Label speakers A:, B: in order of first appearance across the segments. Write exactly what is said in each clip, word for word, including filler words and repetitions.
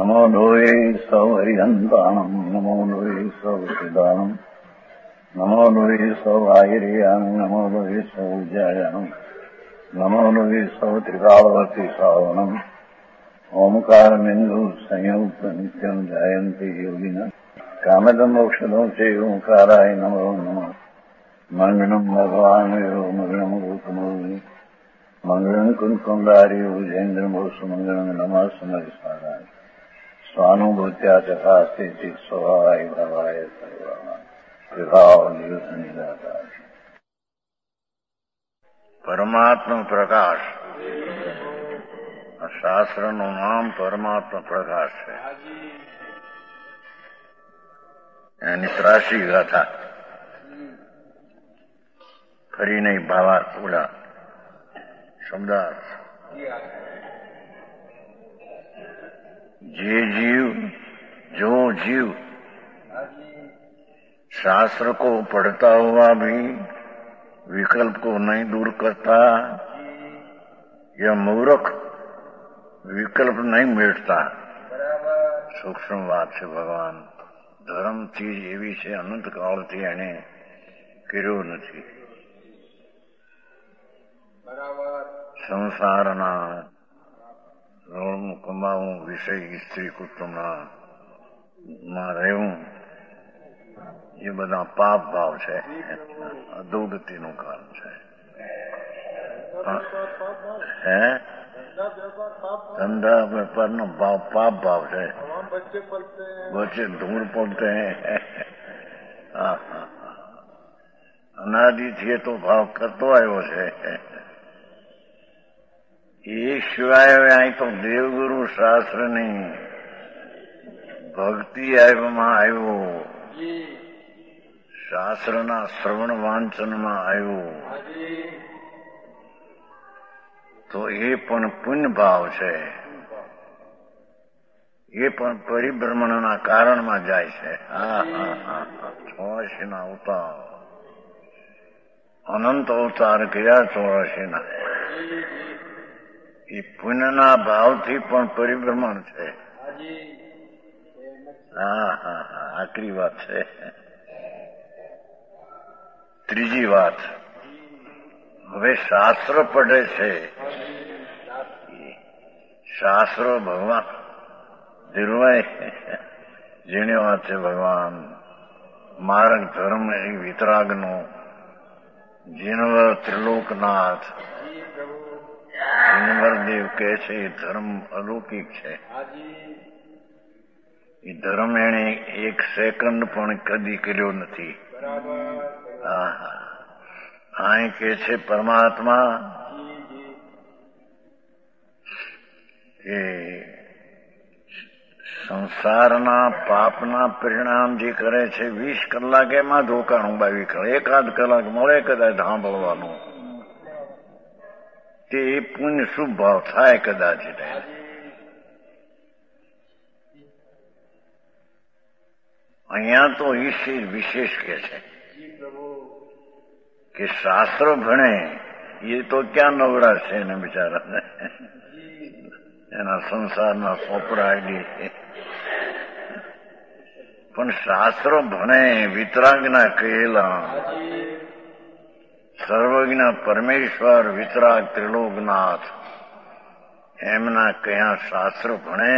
A: નમો લોહે સૌ હરિહંતાણમ નમો લોહે સૌ સિદાનમ નમો લોહે સૌ આયર્યાણમ નમો લોહે સૌ ઉજ્જાયાણમ નમો લોહે સૌ ત્રિકાળવતી સાવનમ ઓમકાર બિંદુ સંયુક્ત નિત્યમ જાયંતી યોગિના કામદમ મોક્ષદો છે ઓંકારાય નમો નમઃ મંગળમ ભગવાન મંગળમ ગૌતમોની મંગળમ કુંકુંડારી વિજેન્દ્રમોસુ મંગળમ નમઃ સમરિસ્મરાય સ્વાનુભૂત્યા ચકાસ્તે સ્વભાવાય ભાવાય સર્વમાં પરમાત્મા પ્રકાશ. શાસ્ત્રનું નામ પરમાત્મા પ્રકાશ છે. એની ત્રાસી ગાથા ફરી નહીં ભાવા ઓલા શબ્દાર્થ. જે जीव जो जीव शास्त्र को पढ़ता हुआ भी विकल्प को नहीं दूर करता, यह मूर्ख विकल्प नहीं मिटता. સૂક્ષ્મ વાત છે. ભગવાન ધર્મ ચીજ એવી છે અનંત કાળથી એને કર્યો નથી. સંસારના રોણું કમાવું, વિષય સ્ત્રી કુટુંબના માં રહેવું, એ બધા પાપ ભાવ છે, અધોગતિનું કારણ છે. હે ધંધા વેપારનો ભાવ પાપ ભાવ છે. બચ્ચે ધૂળ પડતે અનાદિથી તો ભાવ કરતો આવ્યો છે. એ સિવાય હવે અહીં તો દેવગુરુ શાસ્ત્રની ભક્તિ આવ્યમાં આવ્યો, શાસ્ત્રના શ્રવણ વાંચનમાં આવ્યો, તો એ પણ પુણ્ય ભાવ છે. એ પણ પરિભ્રમણના કારણમાં જાય છે. હા હા હા ચોરાશીના અવતાર, અનંત અવતાર ગયા ચોરાશીના. એ પુણ્યના ભાવથી પણ પરિભ્રમણ છે. હા હા હા આકરી વાત છે. ત્રીજી વાત, હવે શાસ્ત્ર પઢે છે. શાસ્ત્રો ભગવાન ધીરવાય જેની વાત છે. ભગવાન માર્ગ ધર્મ એ વિતરાગનો જીનવર ત્રિલોકનાથ જીનવરદેવ કહે છે એ ધર્મ અલૌકિક છે. એ ધર્મ એને એક સેકન્ડ પણ કદી કર્યો નથી. અહીં કે છે પરમાત્મા એ સંસારના પાપના પરિણામ જે કરે છે વીસ કલાક એમાં ધોકાણું બાવી કરે. એકાદ કલાક મળે કદાચ સાંભળવાનું, તે પુણ્ય શુભ ભાવ થાય કદાચ. અહીંયા તો ઈશ્વર વિશેષ કે છે કે શાસ્ત્ર ભણે એ તો ક્યાં નવરા છે ને બિચારા, એના સંસારના સોપડાયેલી. પણ શાસ્ત્રો ભણે વિતરાગના કહેલા સર્વજ્ઞ પરમેશ્વર વિતરાગ ત્રિલોકનાથ એમના કયા શાસ્ત્ર ભણે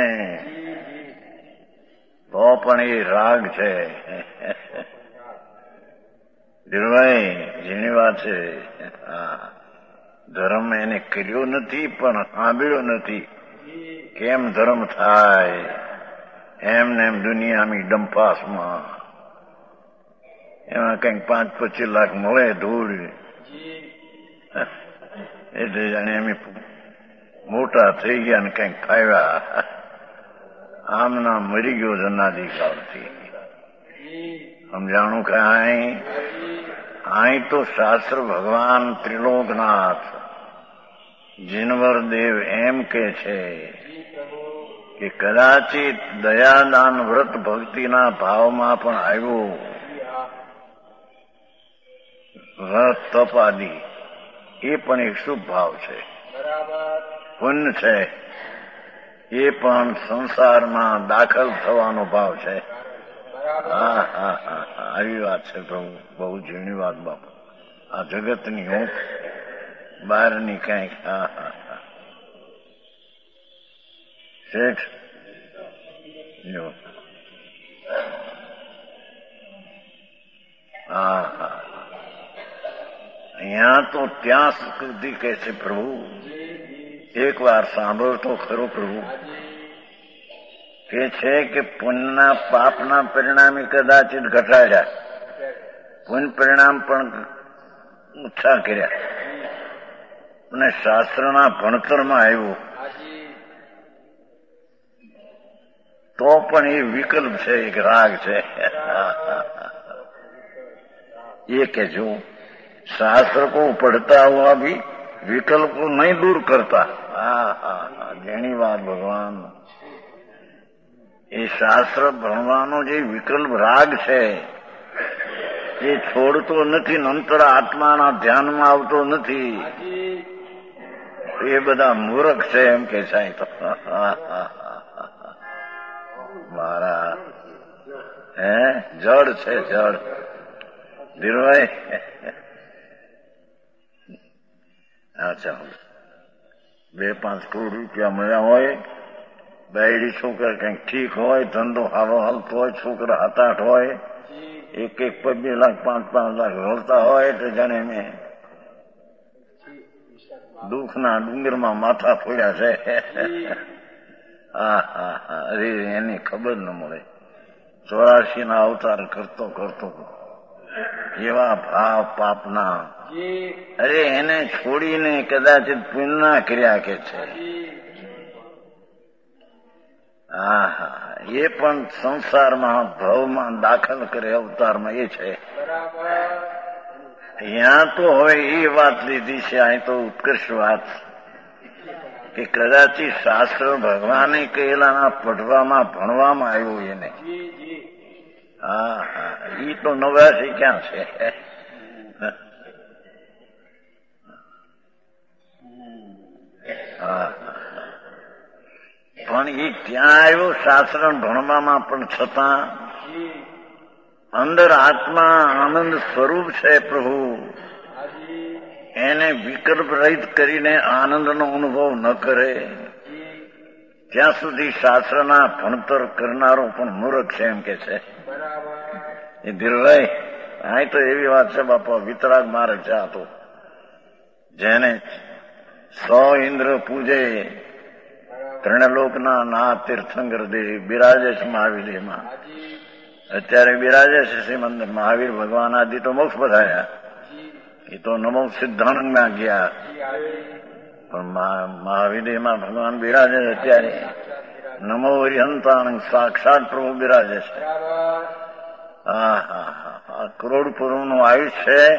A: તો પણ એ રાગ છે. ધીરભાઈ જેની વાત છે. ધર્મ એને કર્યો નથી પણ સાંભળ્યો નથી. કેમ ધર્મ થાય? એમને એમ દુનિયાની ડંપાસમાં એમાં કંઈક પાંચ પચીસ લાખ મળે ધૂળ એટલે જાણે એમ મોટા થઈ ગયા ને કંઈક ફાવ્યા. આમના મરી ગયો જન્માધિકારથી. સમજાણું કે અહીં અહીં તો શાસ્ત્ર ભગવાન ત્રિલોકનાથ જીનવરદેવ એમ કે છે કે કદાચિત દયાદાન વ્રત ભક્તિના ભાવમાં પણ આવ્યો વ્રત તપ આદિ, એ પણ એક શુભ ભાવ છે, પુણ્ય છે. એ પણ સંસારમાં દાખલ થવાનો ભાવ છે. હા હા હા આવી વાત છે પ્રભુ, બહુ ઝીણી વાત બાપુ. આ જગતની ઊંઘ બહારની કંઈક. હા હા હા શેઠ જો હા હા અહીંયા તો ત્યાં સુધી કહે છે પ્રભુ, એક વાર સાંભળો તો ખરો પ્રભુ. કે છે કે પુણ્યના પાપના પરિણામે કદાચિત ઘટાડ્યા, પુણ્ય પરિણામ પણ ઓછા કર્યા, અને શાસ્ત્રના ભણતરમાં આવ્યું તો પણ એ વિકલ્પ છે, એક રાગ છે. ये के जो शास्त्र को पढ़ता हुआ भी विकल्प को नहीं दूर करता. હા હા હા ઘણી વાત ભગવાન. એ શાસ્ત્ર ભણવાનો જે વિકલ્પ રાગ છે એ છોડતો નથી, અંતર આત્માના ધ્યાનમાં આવતો નથી. એ બધા મૂર્ખ છે એમ કે સાહેબ. મારા હે જડ છે જડ. ધીરુભાઈ અચ્છા, બે પાંચ કરોડ રૂપિયા મળ્યા હોય, બાયડી છોકરા કંઈક ઠીક હોય, ધંધો સારો હાલતો હોય, છોકરા હાથ આઠ હોય, એક એક પર બે લાખ પાંચ પાંચ લાખ રોલતા હોય તો જાણે મેં દુઃખના ડુંગરમાં માથા ફોડ્યા છે. હા હા હા અરે એની ખબર ન મળે. ચોરાશી ના અવતાર કરતો કરતો એવા ભાવ પાપના, અરે એને છોડીને કદાચિત પુણ્યના કર્યા કે છે. હા હા એ પણ સંસારમાં ભાવમાં દાખલ કરે અવતારમાં એ છે. અહીંયા તો હવે એ વાત લીધી છે, અહીં તો ઉત્કર્ષ વાત કે કદાચિત શાસ્ત્ર ભગવાને કહેલાના પઢવામાં ભણવામાં આવ્યું એને. હા હા ઈ તો નવાસી ક્યાં છે. હા પણ એ ત્યાં આવ્યો શાસ્ત્ર ભણવામાં, પણ છતાં અંદર આત્મા આનંદ સ્વરૂપ છે પ્રભુ, એને વિકલ્પ રહિત કરીને આનંદનો અનુભવ ન કરે ત્યાં સુધી શાસ્ત્રના ભણતર કરનારો પણ મૂર્ખ છે એમ કે છે. એ ધીરભાઈ અહીં તો એવી વાત છે બાપા, વિતરાગ માર્ગ છે આ તો. જેને સો ઇન્દ્ર પૂજે, ત્રણલોકના નાથ તીર્થંકર દેવી બિરાજે છે મહાવીરમાં. અત્યારે બિરાજે છે શ્રીમંદ મહાવીર ભગવાન આદિ તો મોક્ષ પધાર્યા, એ તો નમો સિદ્ધાનંદમાં ગયા, પણ મહાવીરમાં ભગવાન બિરાજે છે અત્યારે. નમો હરિહંતાનંદ સાક્ષાત પ્રભુ બિરાજે છે. હા હા હા કરોડ પૂર્વનું આયુષ્ય છે.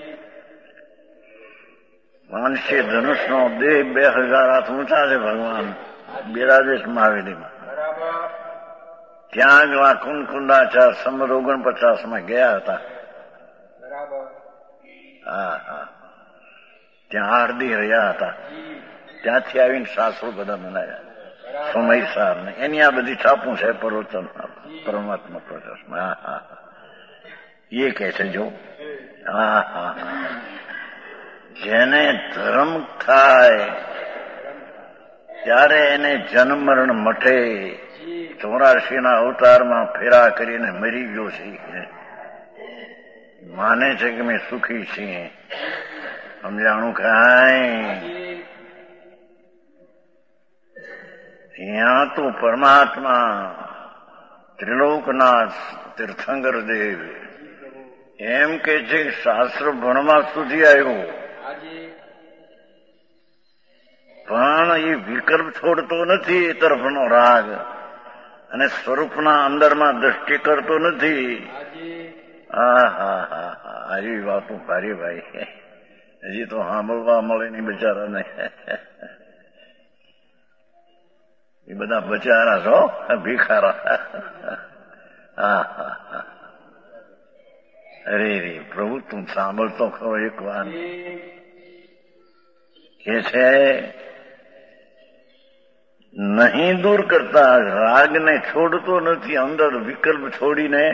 A: માનસી ધનુષનો દેહ બે હજાર હાથ ઊંચા છે, ભગવાન બિરાજે છે મહાવીરમાં. ત્યાં આગળ કુંડકુંડાચાર સમર ઓગણપચાસ માં ગયા હતા. હા હા ત્યાં હાર્દી રહ્યા હતા. ત્યાંથી આવીને શાસ્ત્રો બધા બનાવ્યા, સમયસાર ને એની આ બધી છાપું છે પર્વતન પરમાત્મા પ્રકાશમાં. હા હા એ કે છે જો. હા હા જેને ધર્મ થાય ત્યારે એને જન્મ મરણ મટે. ચોરાશી ના અવતારમાં ફેરા કરીને મરી ગયો છે, માને છે કે મેં સુખી છીએ. સમજાણું કાંઈ? ત્યાં તો પરમાત્મા ત્રિલોકનાથ તીર્થંકર દેવ એમ કે છે શાસ્ત્ર ભણવા સુધી આવ્યો, પણ એ વિકલ્પ છોડતો નથી એ તરફનો રાગ, અને સ્વરૂપના અંદરમાં દ્રષ્ટિ કરતો નથી. હા હા હા હા આવી વાતો ભારી ભાઈ, હજી તો સાંભળવા મળે નહીં બચારાને. એ બધા બચારા છો ભીખારા. હા હા હા અરે રે પ્રભુ તું સાંભળતો ખરો એક વાર કે છે નહીં દૂર કરતા, રાગને છોડતો નથી, અંદર વિકલ્પ છોડીને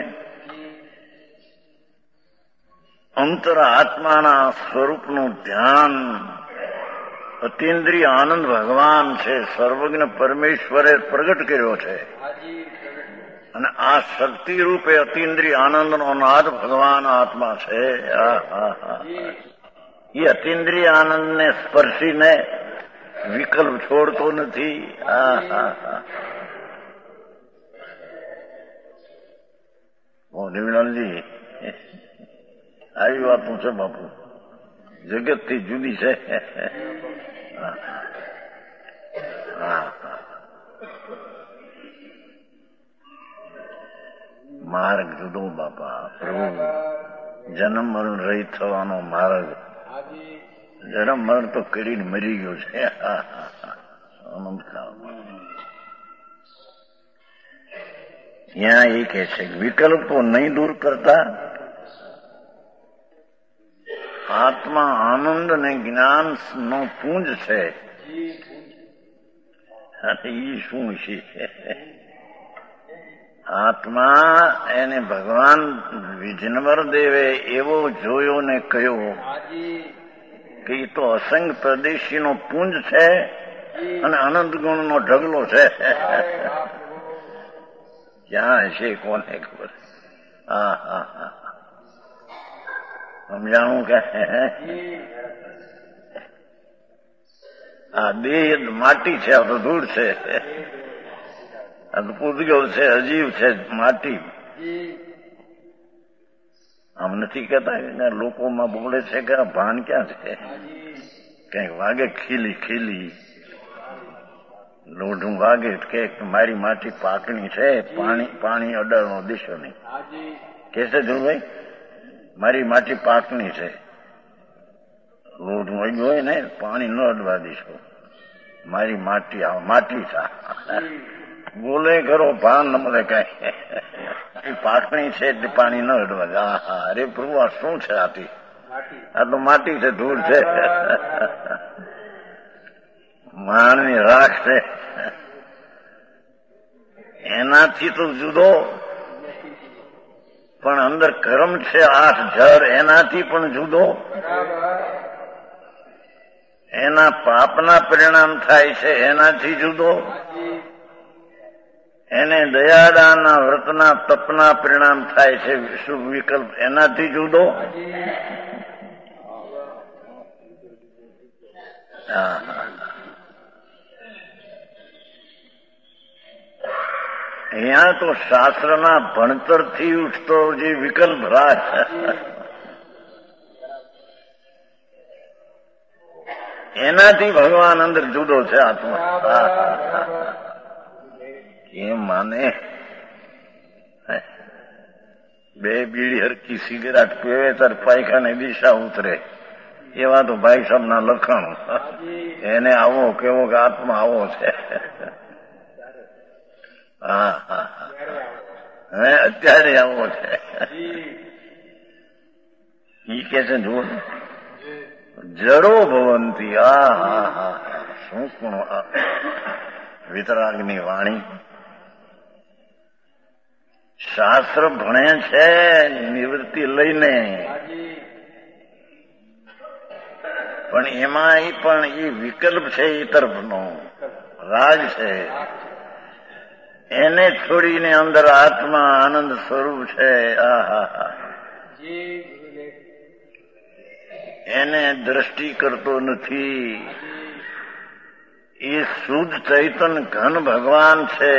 A: અંતર આત્માના સ્વરૂપનું ધ્યાન. અતિન્દ્રિય આનંદ ભગવાન છે, સર્વજ્ઞ પરમેશ્વરે પ્રગટ કર્યો છે, અને આ શક્તિ રૂપે અતિન્દ્રિય આનંદનો નાદ ભગવાન આત્મા છે. એ અતિન્દ્રિય આનંદને સ્પર્શીને વિકલ્પ છોડતો નથી. નિર્મલજી, આવી વાતો છે બાપુ, જગતથી જુદી છે. માર્ગ જુદો બાપા. પ્રભુ જન્મ મરણ રહિત થવાનો માર્ગ, જન્મ મરણ તો કરીને મરી ગયો છે. ત્યાં એ કહે છે વિકલ્પો નહીં દૂર કરતા, આત્મા આનંદ અને જ્ઞાન નો પુંજ છે. એ શું છે? આત્મા એને ભગવાન વિજ્ઞવર દેવે એવો જોયો ને કહ્યો કે એ તો અસંગ પ્રદેશીનો પુંજ છે અને અનંત ગુણનો ઢગલો છે. ક્યાં છે કોને ખબર? હા હા હા, સમજાણું કે આ દેહ માટી છે, આ તો ધૂળ છે, આ તો પૂતગલ છે, અજીવ છે, માટી. આમ નથી કહેતા કે લોકોમાં બોલે છે કે ભાન ક્યાં છે? કઈક વાગે ખીલી ખીલી લોઢું વાગે કે મારી માટી પાકણી છે, પાણી પાણી અડાડનો દેશો નહીં કે છે ધ્રુવભાઈ, મારી માટી પાકણી છે. લોઢું વાગ્યું હોય ને, પાણી ન અડવા દેશો, મારી માટી માટી થા બોલે કરો, ભાન ન મળે કઈ. પાકણી છે એટલે પાણી ન અડવા દે. હા હા, અરે પ્રભુ આ શું છે? આથી આ તો માટી છે, ધૂળ છે, માણની રાખ છે. એનાથી તો જુદો, પણ અંદર કર્મ છે આઠ જર, એનાથી પણ જુદો. એના પાપના પરિણામ થાય છે, એનાથી જુદો. એને દયાદાના વ્રતના તપના પરિણામ થાય છે, શુભ વિકલ્પ, એનાથી જુદો. અહીંયા તો શાસ્ત્રના ભણતરથી ઉઠતો જે વિકલ્પ રાજ, એનાથી ભગવાન અંદર જુદો છે આત્મા. કેમ માને? બે બીડી હરકી સિગરેટ પીવે તાર પાયખાને દિશા ઉતરે, એવા તો ભાઈ સાહેબ ના લખણ. એને આવો કેવો કે આત્મા આવો છે. હા હા હા, હવે અત્યારે આવો છે. ઈ કે છે જુઓ, જડો ભવંતી. હા હા હા, શું પણ વિતરાગની વાણી. શાસ્ત્ર ભણે છે નિવૃત્તિ લઈને, પણ એમાં પણ એ વિકલ્પ છે એ તરફનો રાગ છે. એને છોડીને અંદર આત્મા આનંદ સ્વરૂપ છે. આ હા હા, એને દ્રષ્ટિ કરતો નથી. એ શુદ્ધ ચૈતન ઘન ભગવાન છે,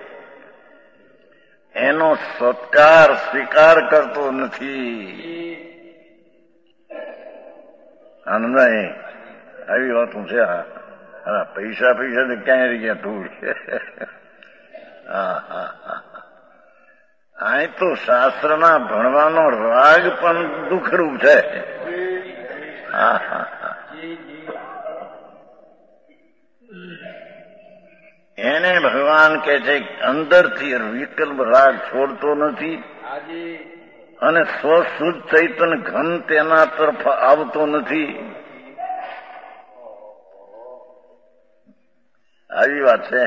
A: એનો સત્કાર સ્વીકાર કરતો નથી. આનંદાઈ આવી વાતું છે. હા, પૈસા પૈસા તો ક્યાંય રહી ગયા ધૂળ. હા હા હા, અહીં તો શાસ્ત્રના ભણવાનો રાગ પણ દુઃખરૂપ છે. હા હા હા, એને ભગવાન કે છે અંદરથી વિકલ્પ રાગ છોડતો નથી, અને સ્વશુદ્ધ ચૈતન ઘન તેના તરફ આવતો નથી. આવી વાત છે.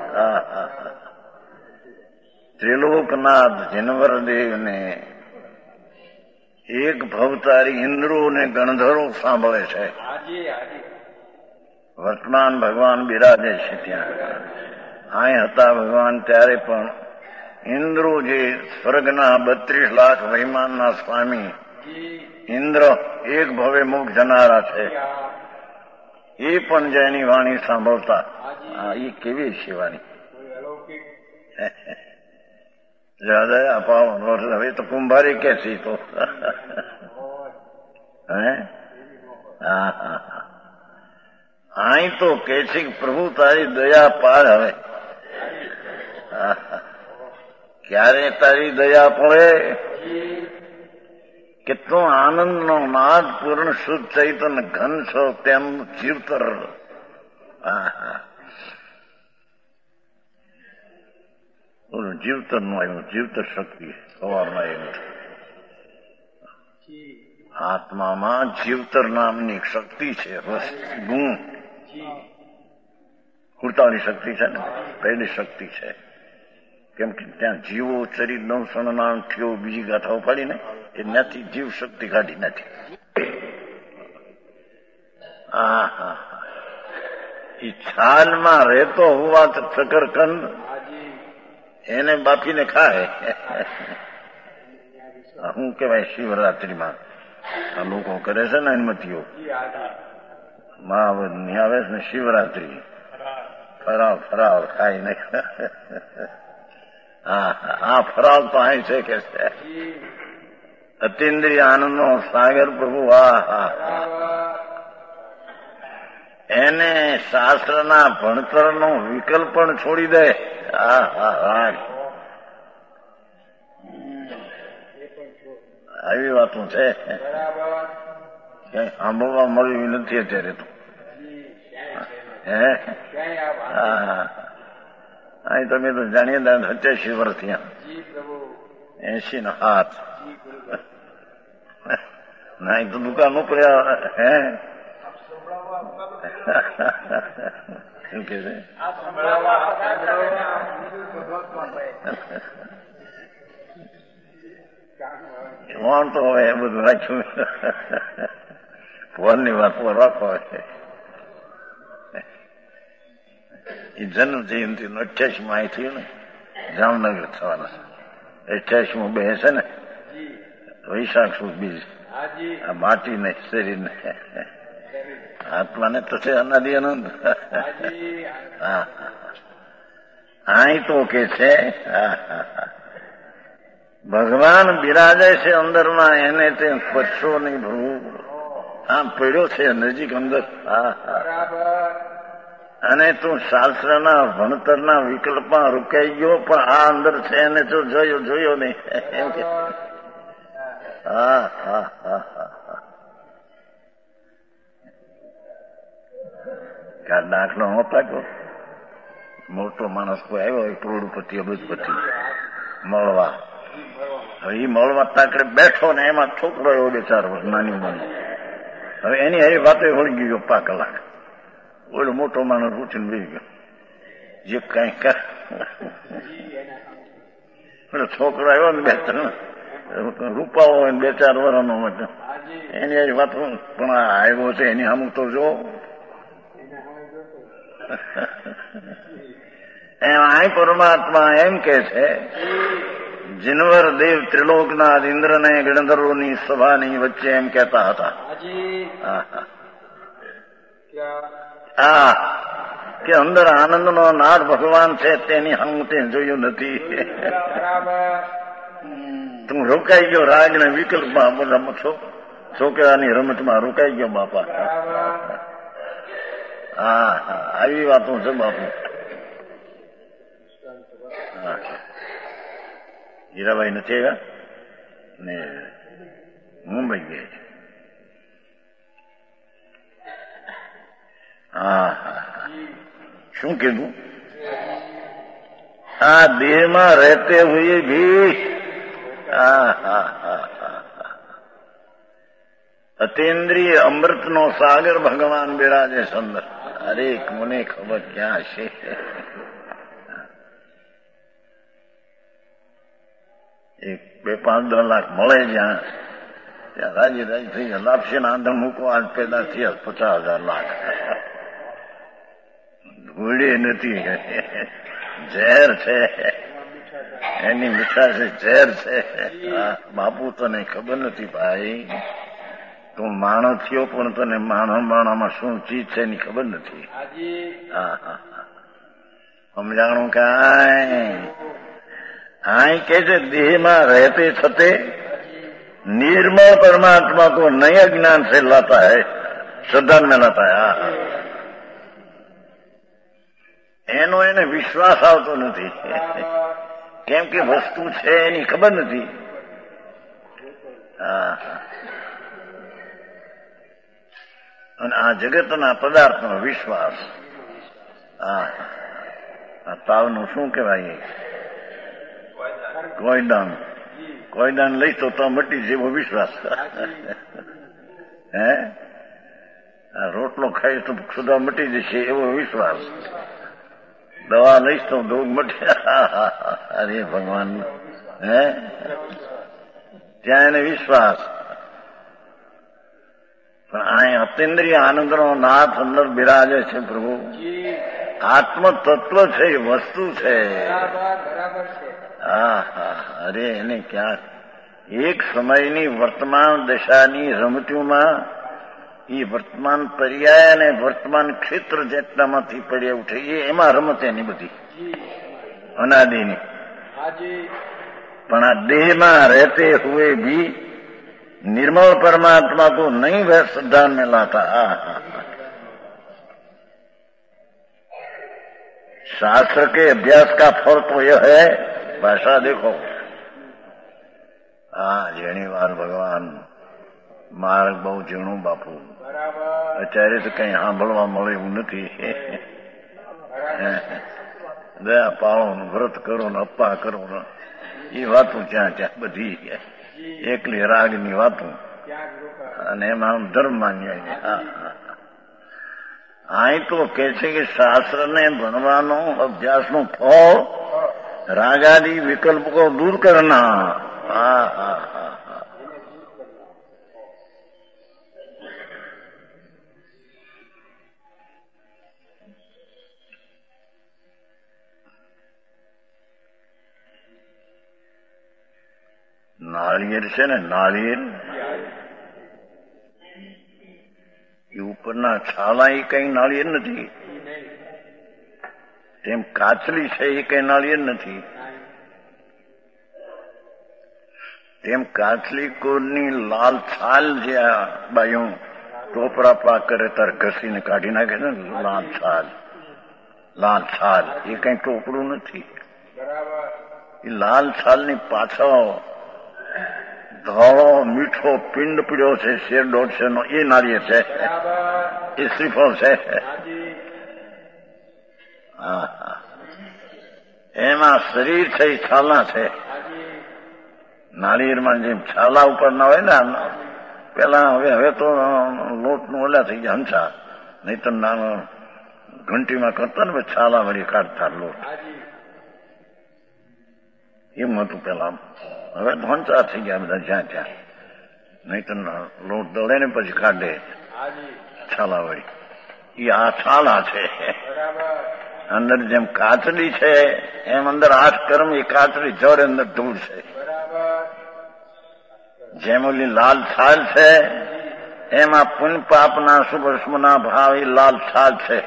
A: ત્રિલોકનાથ જીનવરદેવને એક ભવતારી ઇન્દ્રો ને ગણધરો સાંભળે છે. વર્તમાન ભગવાન બિરાજે છે ત્યાં. અહીં હતા ભગવાન ત્યારે પણ ઇન્દ્રો જે સ્વર્ગના બત્રીસ લાખ વૈમાનના સ્વામી ઇન્દ્ર એક ભવે મુખ જનારા છે, એ પણ જેની વાણી સાંભળતા. હા, એ કેવી છે વાણી. હૃદય અપાવ હવે તો કુંભારી કે છે તો. હે હા હા અહીં તો કે છે કે પ્રભુ તારી દયા પાર. હવે ક્યારે તારી દયા પડે. કેટલો આનંદનો નાદ પૂર્ણ શુદ્ધ ચૈતન્ય ઘન છો તેમનું જીવતર. જીવતર નું આવ્યું, જીવતર શક્તિ સવારમાં એવું. આત્મામાં જીવતર નામની શક્તિ છે, રસ ગુણ. કુર્તાની શક્તિ છે ને, પહેલી શક્તિ છે. કેમ કે ત્યાં જીવો ચરિત નવસણ નામ થયો, બીજી ગાથાઓ પાડીને એ ત્યાંથી જીવ શક્તિ કાઢી નથી. હા હા એ છાલમાં રહેતો હોવા તો શકરકંદ એને બાફીને ખાય. શું કેવાય શિવરાત્રીમાં આ લોકો કરે છે ને અનુમતિઓ મહાવદની આવે છે ને શિવરાત્રી ફરાળ ફરાળ ખાઈ નહીં. હા હા ફરાળ તો અહીં છે કે છે અતિન્દ્રિય આનંદનો સાગર પ્રભુ. હા હા એને શાસ્ત્રના ભણતરનો વિકલ્પ પણ છોડી દે. હા હા હા આવી વાતો છે. ક્યાંય સાંભળવા મળ્યું નથી અત્યારે તો. હે હા અહીં તમે તો જાણીએ સત્યાસી વર્ષ ત્યાં એસી નો હાથ ના તો દુકાન ઉપડ્યા. હે શું કે છે કોણ તો હવે એ બધું રાખ્યું. ભગવાનની વાતો રાખો. એ જન્મ જયંતિ નું અઠ્યાસી માં અહીં થયું ને જામનગર થવાના. અઠ્યાસી માં બે છે ને વૈશાખ સુદ બીજ. આ માટીને શરીરને આત્માને તો છે અનાદિ આનંદ. હા અહીં તો કે છે ભગવાન બિરાજે છે અંદરમાં, એને તે પછો નહીં ભરવું. આમ પડ્યો છે નજીક અંદર. હા હા અને તું શાસ્ત્રના ભણતરના વિકલ્પમાં રોકાઈ ગયો, પણ આ અંદર છે એને તો જોયો જોયો નહીં એમ કે. હા હા હા હા કા દાખલો હોતા કો મોટો માણસ કોઈ આવ્યો હોય કરોડપતિ અબજપતિ મળવા. હવે એ મળવા તાકડે બેઠો ને એમાં છોકરો એવો બે ચાર વર્ષ નાની ઉંમરનો. હવે એની હરી વાતો વળગી ગયો પા કલાક. ઓલો મોટો માણસ ઉઠીને બેસી ગયો. જે કઈ કર છોકરો આવ્યો ને બે ત્રણ રૂપાઓ હોય ને બે ચાર વર્ષનો હોય એની હરી વાતો. પણ આવ્યો છે એની સામું તો જો. એમ આ પરમાત્મા એમ કે છે જીનવર દેવ ત્રિલોકનાથ ઇન્દ્રને ગણધરોની સભાની વચ્ચે એમ કહેતા હતા હા કે અંદર આનંદનો નાદ ભગવાન છે, તેની હું તે જોયું નથી. તું રોકાઈ ગયો રાગના વિકલ્પમાં, બધા છોકરાની રમતમાં રોકાઈ ગયો બાપા. હા હા આવી વાતો છે બાપુ. હીરાભાઈ નથી આવ્યા ને મુંબઈ ગયા છે. હા હા શું કીધું? આ દેહમાં રહેતે હુએ ભી હા હા હા અતિન્દ્રિય અમૃતનો સાગર ભગવાન બિરાજે સુંદર. અરે મને ખબર ક્યાં છે. એક બે પાંચ દસ લાખ મળે જ્યાં ત્યાં રાજી રાજી થઈ ગયા. લાપસી ના આંધણ મૂકો આજ પેદા થયા પચાસ હજાર લાખ. ધૂળી નથી, ઝેર છે એની મીઠાશ ઝેર છે. બાપુ તને ખબર નથી ભાઈ, તું માણસ થયો પણ તને માણસ માણામાં શું ચીજ છે એની ખબર નથી. હા હા સમજાણું કાંઈ. આઈ કે છે દેહમાં રહેતે છતે निर्मल परमात्मा को नए ज्ञान से लाता है, श्रद्धा में लाता है. એનો એને વિશ્વાસ આવતો નથી, કેમ કે વસ્તુ છે એની ખબર નથી. અને આ જગતના પદાર્થનો વિશ્વાસ. હા તાવનું શું કહેવાય? કોયદાન. કોયદાન લઈશ તો મટી જેવો વિશ્વાસ. હે રોટલો ખાઈશ તો સુધા મટી જશે એવો વિશ્વાસ. દવા લઈશ તો દોગ મટે. અરે ભગવાન, હે ત્યાં એને વિશ્વાસ. પણ આ અતિન્દ્રિય આનંદનો નાથ અંદર બિરાજે છે પ્રભુ. આત્મ તત્વ છે, વસ્તુ છે. હા હા અરે એને ક્યાં એક સમયની વર્તમાન દશાની રમતીઓમાં એ વર્તમાન પર્યાય અને વર્તમાન ક્ષેત્ર જેટલામાંથી પડ્યા ઉઠે એ એમાં રમત એની બધી અનાદિની. પણ આ દેહમાં રહેતે હુએ ભી निर्मल परमात्मा को नहीं वह श्रद्धा में लाता. शास्त्र के अभ्यास का फल तो यह है, भाषा देखो. હા ઘણી વાર ભગવાન માર્ગ બહુ ઝીણું બાપુ. અત્યારે તો કઈ સાંભળવા મળે એવું નથી. દયા પાળો ને વ્રત કરો ને અપ્પા કરો ને એ વાતો ત્યાં ત્યાં બધી એકલી રાગની વાતો અને એમાં ધર્મ માન્ય. અહીં તો કે છે કે શાસ્ત્રને ભણવાનો અભ્યાસનું ફળ રાગાદી વિકલ્પ કો દૂર કરના. હા હા હા નાળિયેર છે ને, નાળિયેર એ ઉપરના છાલા એ કઈ નાળિયેર નથી. તેમ કાચલી છે એ કઈ નાળિયેર નથી. તેમ કાચલી કોરની લાલ છાલ જે આ બાયું ટોપરા પાક કરે તાર ઘસીને કાઢી નાખે ને લાલ છાલ, લાલ છાલ એ કઈ ટોપડું નથી. એ લાલ છાલની પાછળ ધોળો મીઠો પિંડ પીડ્યો છે શેર દોઢસો નો, એ નાળિયેર છે, એ શ્રીફળ છે. એમાં શરીર છે એ છાલા છે. નાળિયેરમાં જેમ છાલા ઉપર ના હોય ને પેલા, હવે હવે તો લોટ નું ઓલા થઈ ગયા હંસા, નહી તો ઘંટીમાં કરતા ને છાલા વળી કાઢતા લોટ, એમ હતું પેલા. હવે તો હંસા થઈ ગયા બધા જ્યાં ત્યાં, નહી તો લોટ દળે ને પછી કાઢે છાલા વળી. એ આ છાલા છે. અંદર જેમ કાચડી છે એમ અંદર આઠ કર્મ એ કાચડી જળ અંદર ધૂળ છે. જેમ ઓલી લાલ છાલ છે એમાં પુણ્ય પાપના શુભ ભાવ એ લાલ છાલ છે.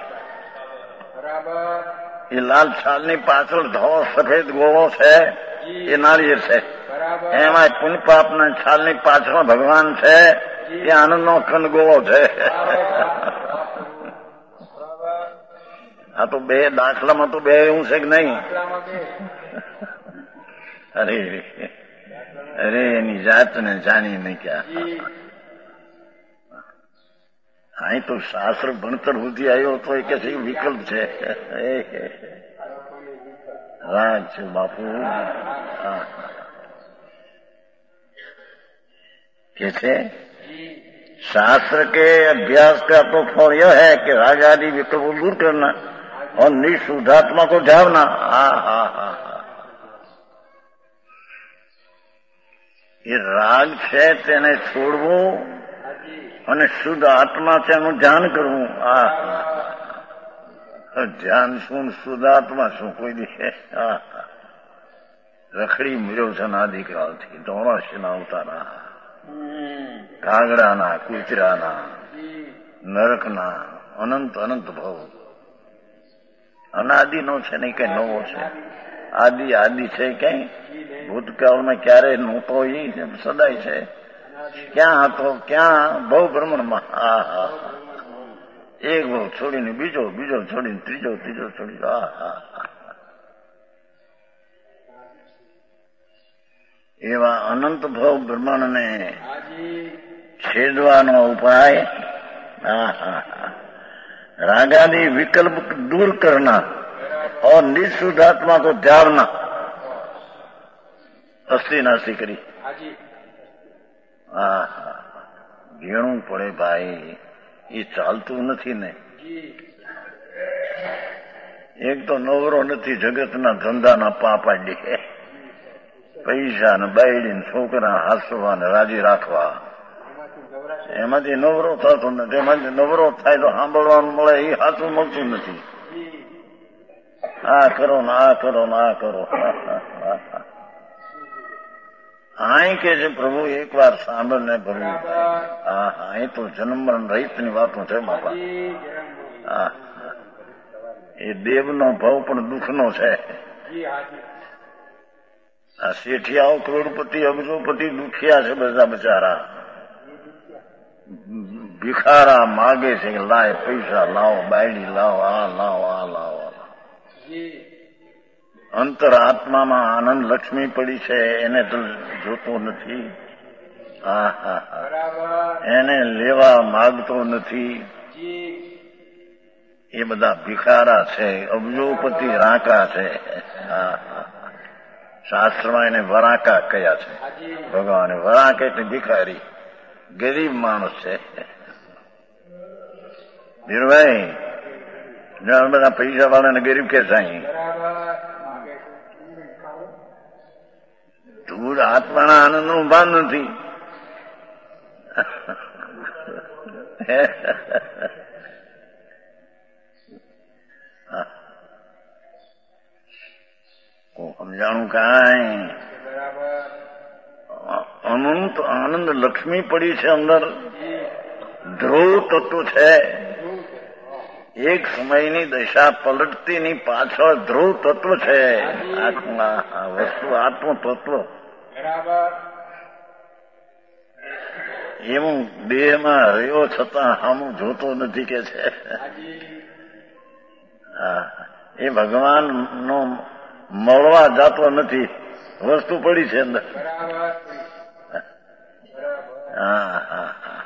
A: એ લાલ છાલની પાછળ ધોળો સફેદ ગોળો છે એ નાળિયેર છે. એમાં પુણ્ય પાપના છાલની પાછળ ભગવાન છે એ આનંદનો ખંડ ગોળો છે. આ તો બે દાખલામાં તો બે એવું છે કે નહીં? અરે અરે એની જાતને જાણી નહીં ક્યાં. અહીં તો શાસ્ત્ર ભણતર સુધી આવ્યો તો એ કે છે વિકલ્પ છે, રાગ છે બાપુ. કે છે शास्त्र के अभ्यास का तो फल यह है कि राग आदि विकल्प को दूर करना और निशुद्धात्मा को जावना। हा हा हा એ રાગ છે તેને છોડવું અને શુદ્ધ આત્મા છે એનું ધ્યાન કરવું. આ ધ્યાન શું શુદ્ધ આત્મા શું કોઈ દિવસે રખડી મળ્યો છે અનાદિકાળથી ચોરાશીના અવતારા, કાગડાના, કૂતરાના, નરકના અનંત અનંત ભાવ. અનાદિનો છે નહીં કઈ નવો છે. આદિ આદિ છે કઈ ભૂતકાળમાં ક્યારે નહોતો એ સદાય છે. ક્યાં હતો ક્યાં બહુ બ્રહ્મણમાં. હા હા એક બહુ છોડીને બીજો, બીજો છોડીને ત્રીજો, ત્રીજો છોડી. હા હા એવા અનંત ભાવ બ્રહ્માંડને છેદવાનો ઉપાય હા હા रागादि विकल्प दूर करना और निशुद्धात्मा को त्यागना. અસ્થિ નાસી કરી. હા હા ઘેણું પડે ભાઈ, એ ચાલતું નથી ને. એક તો નવરો નથી જગતના ધંધાના પાપાડી, પૈસા ને બાયડી ને છોકરા હાસવા ને રાજી રાખવા, એમાંથી નવરો થતો નથી. એમાંથી નવરો થાય તો સાંભળવાનું મળે એ સાચું મળતું નથી. આ કરો ને આ કરો ને આ કરો. આ કે છે પ્રભુ એક વાર સાંભળ ને પ્રભુ. હા હા એ તો જન્મ મરણ રહિત ની વાતો છે બાપા. હા એ દેવનો ભાવ પણ દુઃખનો છે. આ શેઠિયાઓ કરોડપતિ અબજોપતિ દુખિયા છે બધા બચારા. ભિખારા માગે છે કે લાય પૈસા લાવો, બાયડી લાવો, આ લાવો આ લાવો. અંતર આત્મામાં આનંદ લક્ષ્મી પડી છે એને તો જોતો નથી. હા હા એને લેવા માગતો નથી. એ બધા ભિખારા છે, અબજોપતિ રાકા છે. હા હા શાસ્ત્રમાં એને વરાકા કયા છે ભગવાને. વરાક એટલે ભિખારી, ગરીબ માણસ છે. ધીરુભાઈ બધા પૈસા વાળાને ગરીબ કે સાઈ. તું આત્માના આનંદ નું ભાન નથી. સમજાણું કાંઈ. અનંત આનંદ લક્ષ્મી પડી છે અંદર. ધ્રુવ તત્વ છે. એક સમયની દશા પલટતીની પાછળ ધ્રુવ તત્વ છે. આ વસ્તુ આત્મ તત્વ એવું દેહમાં રહ્યો છતાં આમું જોતો નથી કે છે. એ ભગવાન નો મળવા જાતો નથી, વસ્તુ પડી છે અંદર. હા હા હા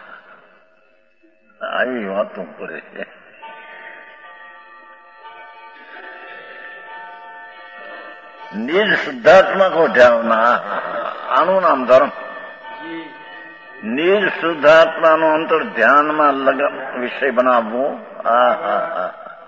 A: આવી વાતો કરે છે. નિજ શુદ્ધાત્મા કો ધ્યાવના, આનું નામ ધર્મ. નિજ શુદ્ધાત્માનું અંતર ધ્યાનમાં લગા વિષય બનાવવું. હા હા હા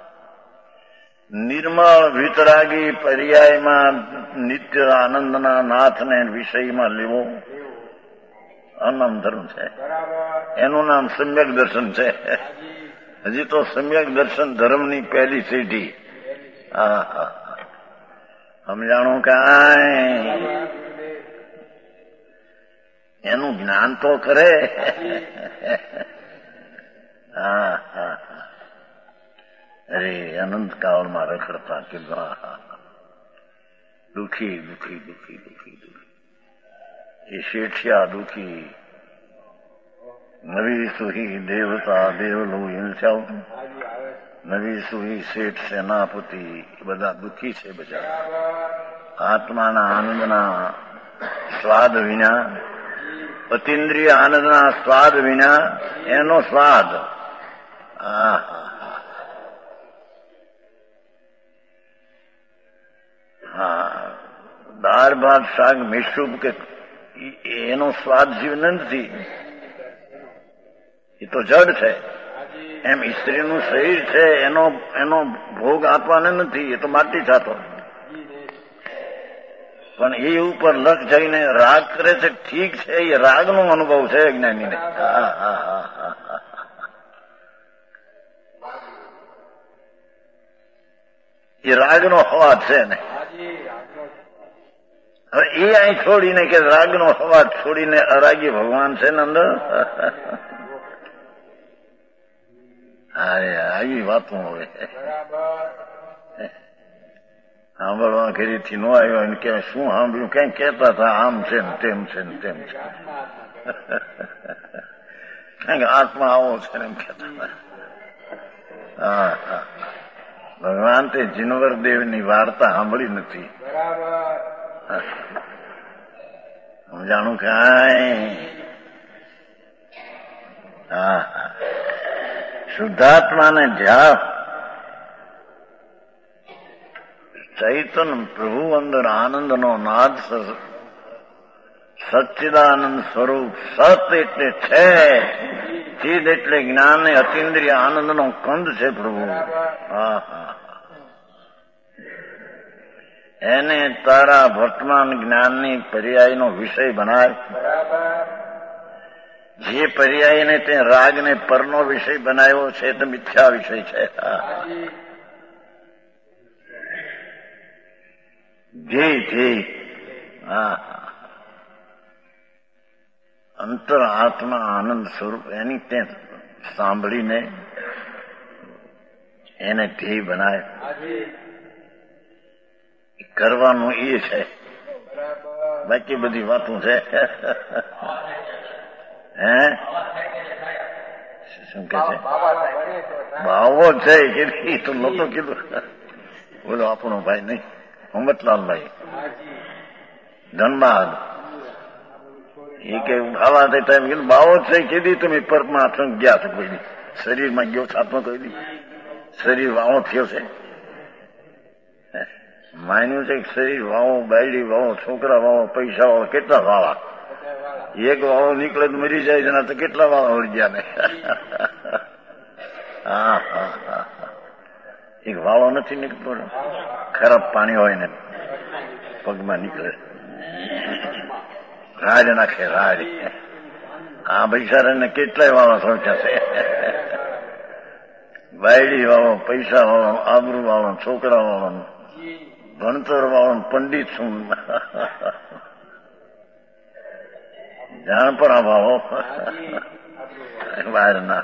A: નિર્મળ વિતરાગી પર્યાયમાં નિત્ય આનંદના નાથને વિષયમાં લેવો આ નામ ધર્મ છે. એનું નામ સમ્યક દર્શન છે. હજી તો સમ્યક દર્શન ધર્મની પહેલી સીઢી. હા હા સમજાણું કાંઈ. એનું જ્ઞાન તો કરે. હા હા અરે અનંત કાળમાં રખડતા કે દુઃખી દુઃખી દુઃખી દુઃખી દુઃખી એ શેઠિયા દુઃખી. નવી સુહી દેવતા દેવલો હિલચાવતું, નવી સુહી શેઠ સેનાપતિ બધા દુઃખી છે બધા. આત્માના આનંદના સ્વાદ વિના, અતિન્દ્રિય આનંદના સ્વાદ વિના એનો સ્વાદ. હા હા દાળ ભાત શાક મિશ્રુપ કે એનો સ્વાદ જીવ નથી. એ તો જડ છે. એમ સ્ત્રીનું શરીર છે એનો એનો ભોગ આપવાને નથી, એ તો માટી થતો. પણ એ ઉપર લખ જઈને રાગ કરે છે, ઠીક છે, એ રાગનો અનુભવ છે જ્ઞાનીને. હા હા હા હા એ રાગનો હવાજ છે ને. હવે એ અહીં છોડીને કે રાગનો હવાજ છોડીને અરાગી ભગવાન છે ને અંદર. અરે આવી વાતો હવે સાંભળવા ઘરેથી ન આવ્યો એને કે શું સાંભળ્યું, કઈ કહેતા હતા આમ છે ને તેમ છે ને તેમ છે, કારણ કે આત્મા આવો છે ને એમ કહેતા હતા. હા હા ભગવાન તે જીનવર દેવની વાર્તા સાંભળી નથી. સમજાણું કાંઈ. હા હા શુદ્ધાત્માને જ્યાં ચૈતન પ્રભુ અંદર આનંદનો નાદ, સચ્ચિદાનંદ સ્વરૂપ સત એટલે છે, ચિદ એટલે જ્ઞાન, અતિન્દ્રિય આનંદનો કંદ છે પ્રભુ. હા હા એને તારા વર્તમાન જ્ઞાનની પર્યાયનો વિષય બનાય. જે પર્યાયને તે રાગને પરનો વિષય બનાવ્યો છે તો મિથ્યા વિષય છે. જી જી હા અંતર આત્મા આનંદ સ્વરૂપ એની તે સાંભળીને એને ધ્યેય બનાય. કરવાનું એ છે, બાકી બધી વાતો છે. હે શું કે છે? ભાવો છે કે તો નતો કીધું. બોલો આપણો ભાઈ નહીં, મોહમ્મદલાલભાઈ ધનબાદ એ કે ભાવા થતા એમ કીધું ભાવો છે કીધી તમે પરમાત્મા ગયા છો કોઈ દી, શરીરમાં ગયો છો આત્મા કોઈ દી, શરીર વાવો થયો છે. માન્યું છે કે શરીર વાવો, બાયડી વાવો, છોકરા વાવો, પૈસા વાવો, કેટલા વાવા, એક વાવો નીકળે તો મરી જાય છે ને, તો કેટલા વાવા વળી ગયા ને. હા હા હા એક વાવો નથી નીકળતો, ખરાબ પાણી હોય ને પગમાં નીકળે, રાડ નાખે રાડ. આ બિચારાને કેટલાય વાવા સોચ્યા છે. બાયડી વાળો, પૈસા વાળો, આબરૂ વાળો, છોકરા વાળો, ભણતર વાળો, પંડિત છું, જાણપણા ભાવો બહારના.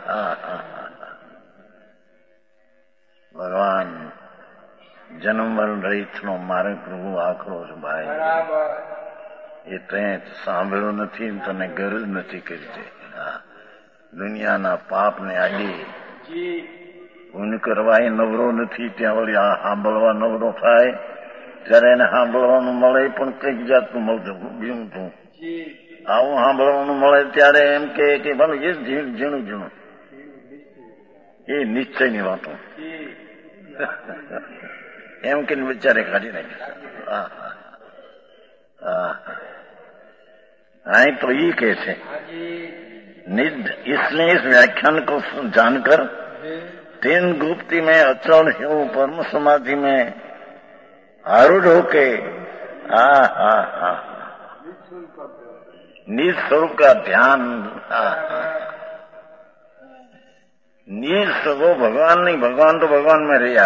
A: ભગવાન જન્મ મરણ રહિત નો મારે પ્રભુ આખરો છું ભાઈ. એ તે સાંભળ્યું નથી, તને ગરજ નથી કરી છે. દુનિયાના પાપને આડી ઊન કરવા એ નવરો નથી, ત્યાં વળી આ સાંભળવા નવરો થાય ત્યારે એને સાંભળવાનું મળે પણ કઈક જાતનું મળતું બીજું છું. આવું સાંભળવાનું મળે ત્યારે એમ કે ભલે એ ઝીણું ઝીણું એ નિશ્ચયની વાતો એમ કે વિચારે કાઢી નાખી. હા હા અહીં तो ये कैसे निध इसलिए इस व्याख्यान को जानकर तीन गुप्ती में अचल हूँ परम समाधि में आरूढ़ होके हाँ हाँ हाँ निज स्वरूप का ध्यान. निज वो भगवान नहीं, भगवान तो भगवान में રહ્યા.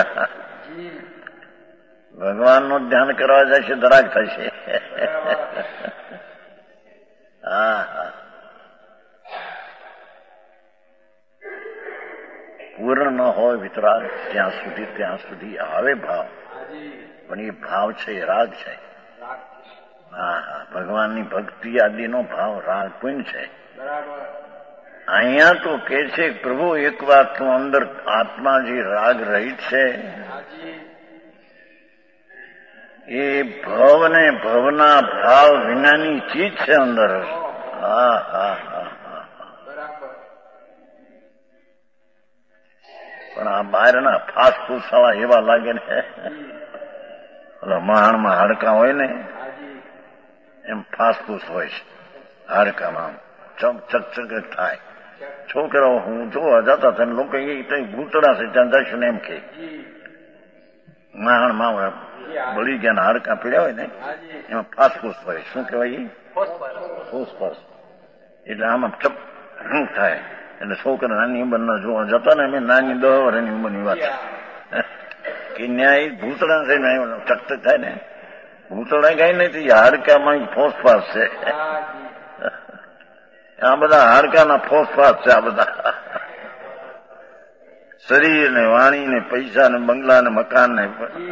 A: ભગવાન નું ધ્યાન કરવા જશે ધરાક થશે. હા હા પૂર્ણ ન હોય વિતરાગ ત્યાં સુધી ત્યાં સુધી આવે ભાવ, પણ એ ભાવ છે એ રાગ છે. હા હા ભગવાનની ભક્તિ આદિનો ભાવ રાગ પૂર્ણ છે. અહીંયા તો કે છે પ્રભુ એક વાતનું અંદર આત્મા જે રાગ રહિત છે એ ભવ ને ભવના ભાવ વિનાની ચીજ છે અંદર. હા હા હા હા પણ આ બહારના ફાસ્ટ ફૂડ સાળા એવા લાગે ને, માણમાં હાડકા હોય ને એમ ફાસ્ટ ફૂડ હોય છે હાડકામાં, ચક ચક ચક થાય. છોકરાઓ હું જોવા જતા હતા લોકો એ ભૂતળા છે ત્યાં જઈશું ને એમ કે માણ માં બળી ગયા હાડકા પીડ્યા હોય ને એમાં ફાસફૂસ હોય શું કહેવાય ફોસ્ફરસ એટલે આમાં ચપ શું થાય એટલે છોકરા નાની ઉંમરના જોવા જતા ને અમે નાની દસ વર્ષની ઉંમરની વાત કે ન્યાય ભૂતળા થઈને ચકચક થાય ને ભૂતળા કઈ નથી હાડકામાં ફોસ્ફરસ છે આ બધા હાડકાના ફોસ્ફરસ છે આ બધા શરીર ને વાણી ને પૈસા ને બંગલા ને મકાન ને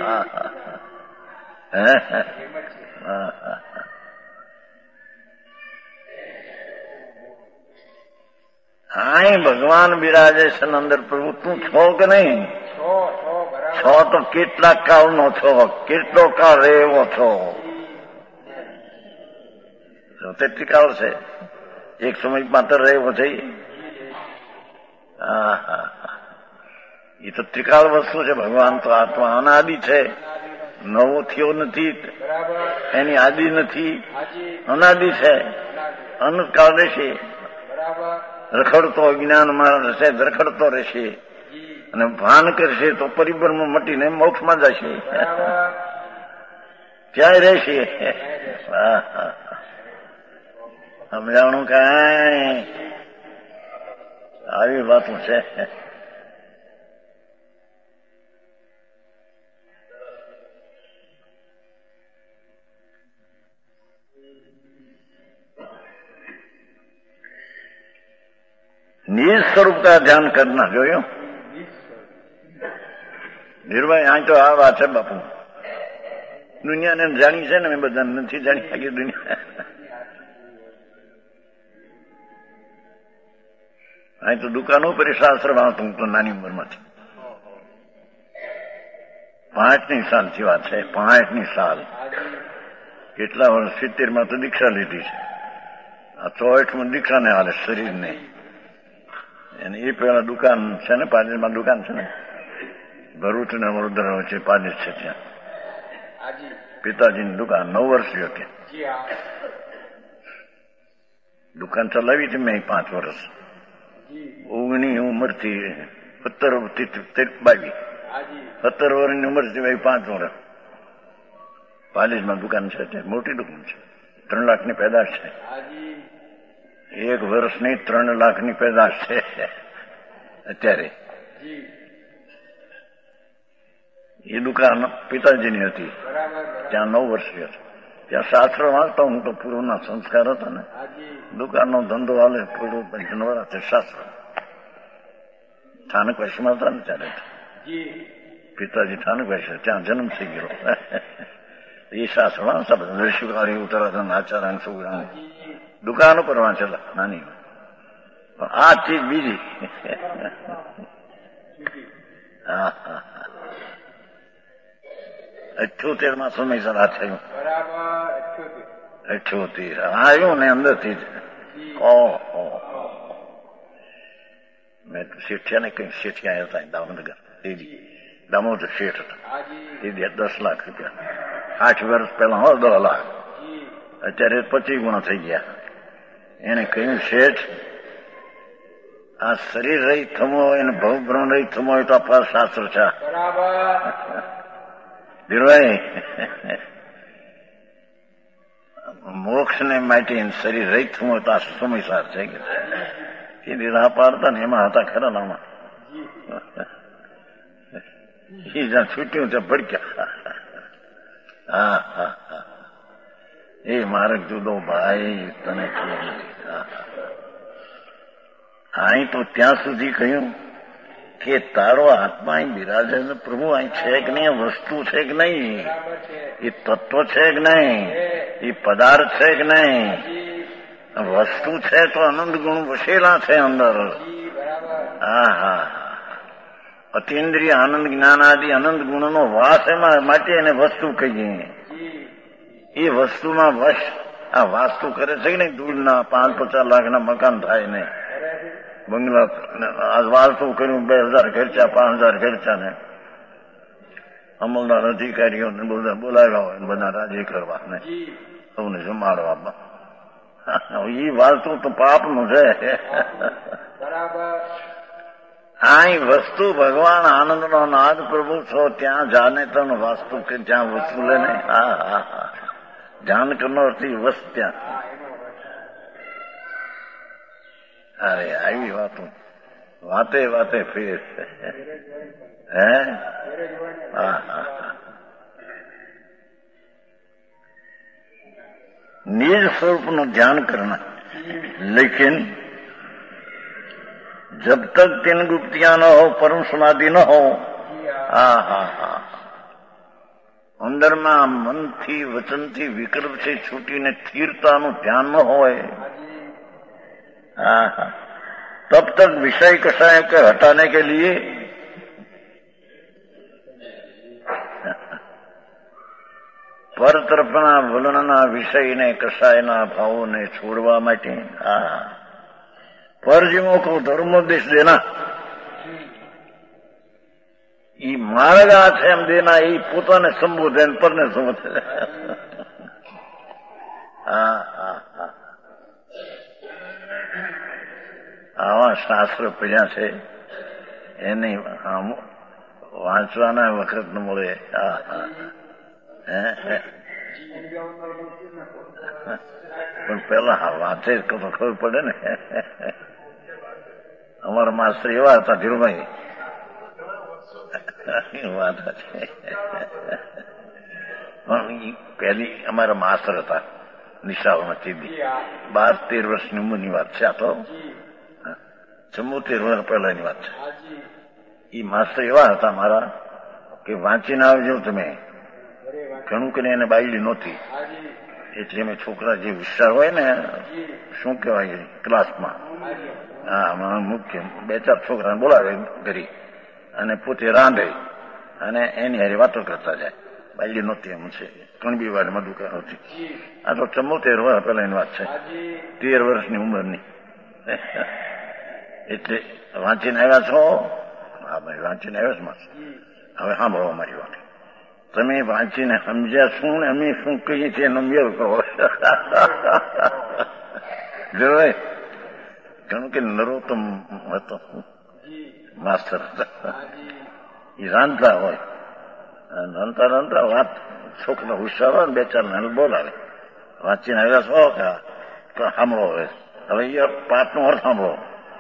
A: હા ભગવાન બિરાજે છે અંદર પ્રભુ તું છો કે નહીં છો તો કેટલા કાળ નો છો કેટલો કાળ રહેવો છો તેટલી કાળ છે એક સમય માત્ર રહેવો છે હા હા એ તો ત્રિકાળ વસ્તુ છે ભગવાન તો આત્મા અનાદિ છે નવો થયો નથી એની આદિ નથી અનાદિ છે અનંતકાળ રહેશે રખડતો અજ્ઞાનમાં રહેશે રખડતો રહેશે અને ભાન કરશે તો પરિબળમાં મટીને મોક્ષમાં જશે ક્યાંય રહેશે સમજાણું કાંઈ આવી વાતું છે निज स्वरूप का ध्यान करना जो यो ધીરુભાઈ આ તો આ વાત છે બાપુ દુનિયાને જાણી છે ને મેં બધા નથી જાણી આખી દુનિયા અહીં તો દુકાનો પર શાસ્ત્ર વાંચતો હું તો નાની ઉંમરમાંથી પાંચની સાલથી વાત છે પાંચની સાલ કેટલા વર્ષ સિત્તેર માં તો દીક્ષા લીધી છે આ ચોસઠમાં દીક્ષા ને હાલે શરીરને અને એ પેલા દુકાન છે ને પાજરમાં દુકાન છે ને ભરૂચ ને વડોદરા વચ્ચે પાજેજ છે ત્યાં પિતાજીની દુકાન નવ વર્ષની હતી દુકાન ચલાવી હતી મેં પાંચ વર્ષ ઓગણી ઉંમરથી સત્તર બાવીસ સત્તર વર્ષની ઉંમરથી પાંચ વર્ષ પાલેજમાં દુકાન છે ત્યાં મોટી દુકાન છે ત્રણ લાખની પેદાશ છે એક વર્ષની ત્રણ લાખની પેદાશ છે અત્યારે એ દુકાન પિતાજીની હતી ત્યાં નવ વર્ષી હતી ત્યાં શાસ્ત્ર વાંચતા હું તો પૂર્વના સંસ્કાર હતા ને દુકાનનો ધંધો હાલે પૂર્વ નવરાત્રે શાસ્ત્ર સ્થાનક વૈશ્વમાં હતા ને ત્યારે પિતાજી સ્થાનક વૈશ્વ ત્યાં જન્મ થઈ ગયો એ શાસ્ત્ર વાંચતા બધા ઋષિકારી ઉત્તરાખંડ આચાર્ય સુગ્રામ દુકાન ઉપર વાંચેલા નાની પણ આ ચીજ બીજી હા હા અઠ્યોતેર માં સમયસર આ થયું અઠ્યોતેર આવ્યું ને અંદરથી જ ઓહો મેં તો શેઠિયા ને કઈ શેઠિયા હતા દામોદર દીદી દામોદર શેઠ હતા દીદી દસ લાખ રૂપિયા આઠ વર્ષ પહેલા હો દસ લાખ અત્યારે પચીસ ગુણા થઈ ગયા એને કહ્યું શેઠ આ શરીર રહી થમો હોય ને ભવ બ્રહ્મ રહી થમો હોય તો આ શાસ્ત્ર છે ધીરભાઈ મોક્ષ ને માટે શરીર રહી થવું હોય તો આ સમયસાર છે કે એ રાહ પાડતા ને એમાં હતા ખરા નામાં એ જ્યાં છૂટ્યું ત્યાં ભડક્યા હા હા હા એ માર્ગ જુદો ભાઈ તને ખબર નથી અહીં તો ત્યાં સુધી કહ્યું કે તારો આત્મા અહીં બિરાજે પ્રભુ અહીં છે કે નહીં વસ્તુ છે કે નહીં એ તત્વ છે કે નહીં એ પદાર્થ છે કે નહીં વસ્તુ છે તો આનંદ ગુણ વસેલા છે અંદર હા હા અતિન્દ્રિય આનંદ જ્ઞાનાદિ આનંદ ગુણનો વાસ એમાં માટે એને વસ્તુ કહીએ એ વસ્તુમાં વશ આ વાસ્તુ કરે છે કે નહીં દૂરના પાંચ પચાસ લાખના મકાન થાય ને બંગલા વાસ્તુ કર્યું બે હજાર ખર્ચા પાંચ હજાર ખર્ચા ને અમલદાર અધિકારીઓને બધા બોલાવ્યા હોય બધા રાજી કરવા ને સૌને જમાડવા એ વાસ્તુ તો પાપનું છે. આ વસ્તુ ભગવાન આનંદનો નાદ પ્રભુ છો ત્યાં જાને તન વાસ્તુ કે જ્યાં વસૂલે ને. હા હા હા જાન કરનો અર્થી વસ ત્યાં. અરે આવી વાતો વાતે વાતે ફેર હે. હા હા निज स्वरूप नो ध्यान करना, लेकिन जब तक तीन गुप्तियां न हो, परम समाधि न हो, हा हा हा અંદરમાં મનથી વચનથી વિકલ્પથી છૂટીને સ્થિરતાનું ધ્યાન ન હોય, હા હા तब तक विषय कषाय के हटाने के लिए પર તરફના વલણના વિષયને કસાયના ભાવોને છોડવા માટે આ પરજીવો કો ધર્મોપદેશ દેના, ઈ માર્ગ આ છે એમ દેના, એ પોતાને સંબોધે પરને સંબોધે. હા હા હા આવા શાસ્ત્ર પડ્યા છે એની વાંચવાના વખત ન મળે. હા હા પણ પેલા હા વાંચે તો ખબર પડે ને. અમારા માસ્ટર એવા હતા ધીરુભાઈ, વાત છે. પણ પહેલી અમારા માસ્ટર હતા નિશાળમાં ચીદી, બાર તેર વર્ષની ઉંમરની વાત છે. આ તો ચુમ્મોતેર વર્ષ પહેલાની વાત છે. એ માસ્ટર એવા હતા મારા કે વાંચીને આવજો તમે. ઘણું કરીને એને બાયડી નહોતી એટલે અમે છોકરા જે હોશિયાર હોય ને, શું કહેવાય ક્લાસમાં, હા મુખ્ય બે ચાર છોકરાને બોલાવે ઘરી અને પોતે રાંધે અને એની હારી વાતો કરતા જાય. બાયડી નહોતી એમ છે, કણબી વાર મધુકા નહોતી. આ તો ચુમ્મોતેર વર્ષ પહેલાની વાત છે, તેર વર્ષની ઉંમરની. એટલે વાંચીને આવ્યા છો? હા ભાઈ વાંચીને આવ્યા છો માસ્ટર. હવે સાંભળો અમારી વાત. તમે વાંચીને સમજ્યા શું ને અમે શું કહીએ છીએ એનો મેળ કહો. જોવાય ઘણું કે નરોત્તમ હતો માસ્ટર, એ રાંધતા હોય, રાંધતા રાંધતા વાત છોકરા હોશિયાર હોય ને બે ચાર ને બોલાવે. વાંચીને આવ્યા છો કે સાંભળો. હવે હવે એ પાઠનો અર્થ સાંભળો.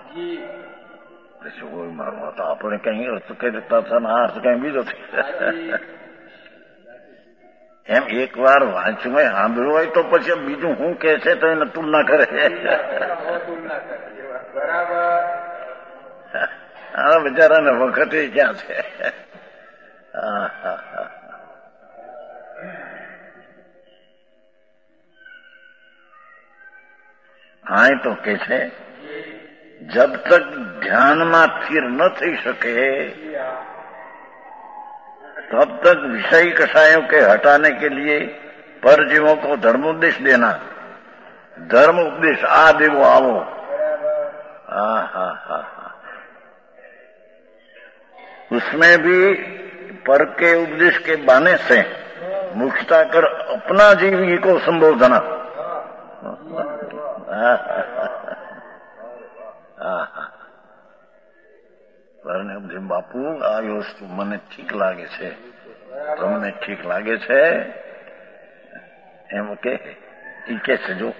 A: શું મારો હતો આપણે કઈ અર્થ કઈ રીતના થાય, આ અર્થ કઈ બીજો થાય. એમ એક વાર વાંચવું હોય, સાંભળ્યું હોય તો પછી બીજું શું કે છે તો એને તુલના કરે. હા બિચારાને વખતે ક્યાં છે. હા તો કે છે जब तक ध्यान में स्थिर न थी सके तब तक विषय कषायों के हटाने के लिए परजीवों को धर्म उपदेश देना. धर्म उपदेश आ देवो आवो. हा हा हा हा उसमें भी पर के उपदेश के बहाने से मुख्यता कर अपना जीवी को संबोधना. બાપુ આ વસ્તુ મને ઠીક લાગે છે, તમને ઠીક લાગે છે એમ કે ઈ કે છે. જો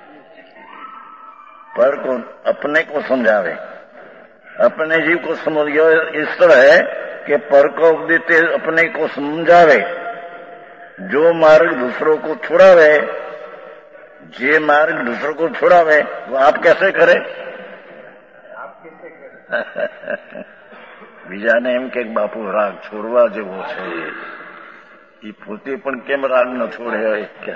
A: पर को अपने को समझावे, अपने जीव को समझ गया इस तरह है कि पर को उपदेते अपने को समझावे. जो मार्ग दूसरों को छुड़ावे, जे मार्ग दूसरों को छुड़ावे वो आप कैसे करे. બીજાને એમ કે બાપુ રાગ છોડવા જેવો છે, એ પોતે પણ કેમ રાગ ન છોડે હોય કે.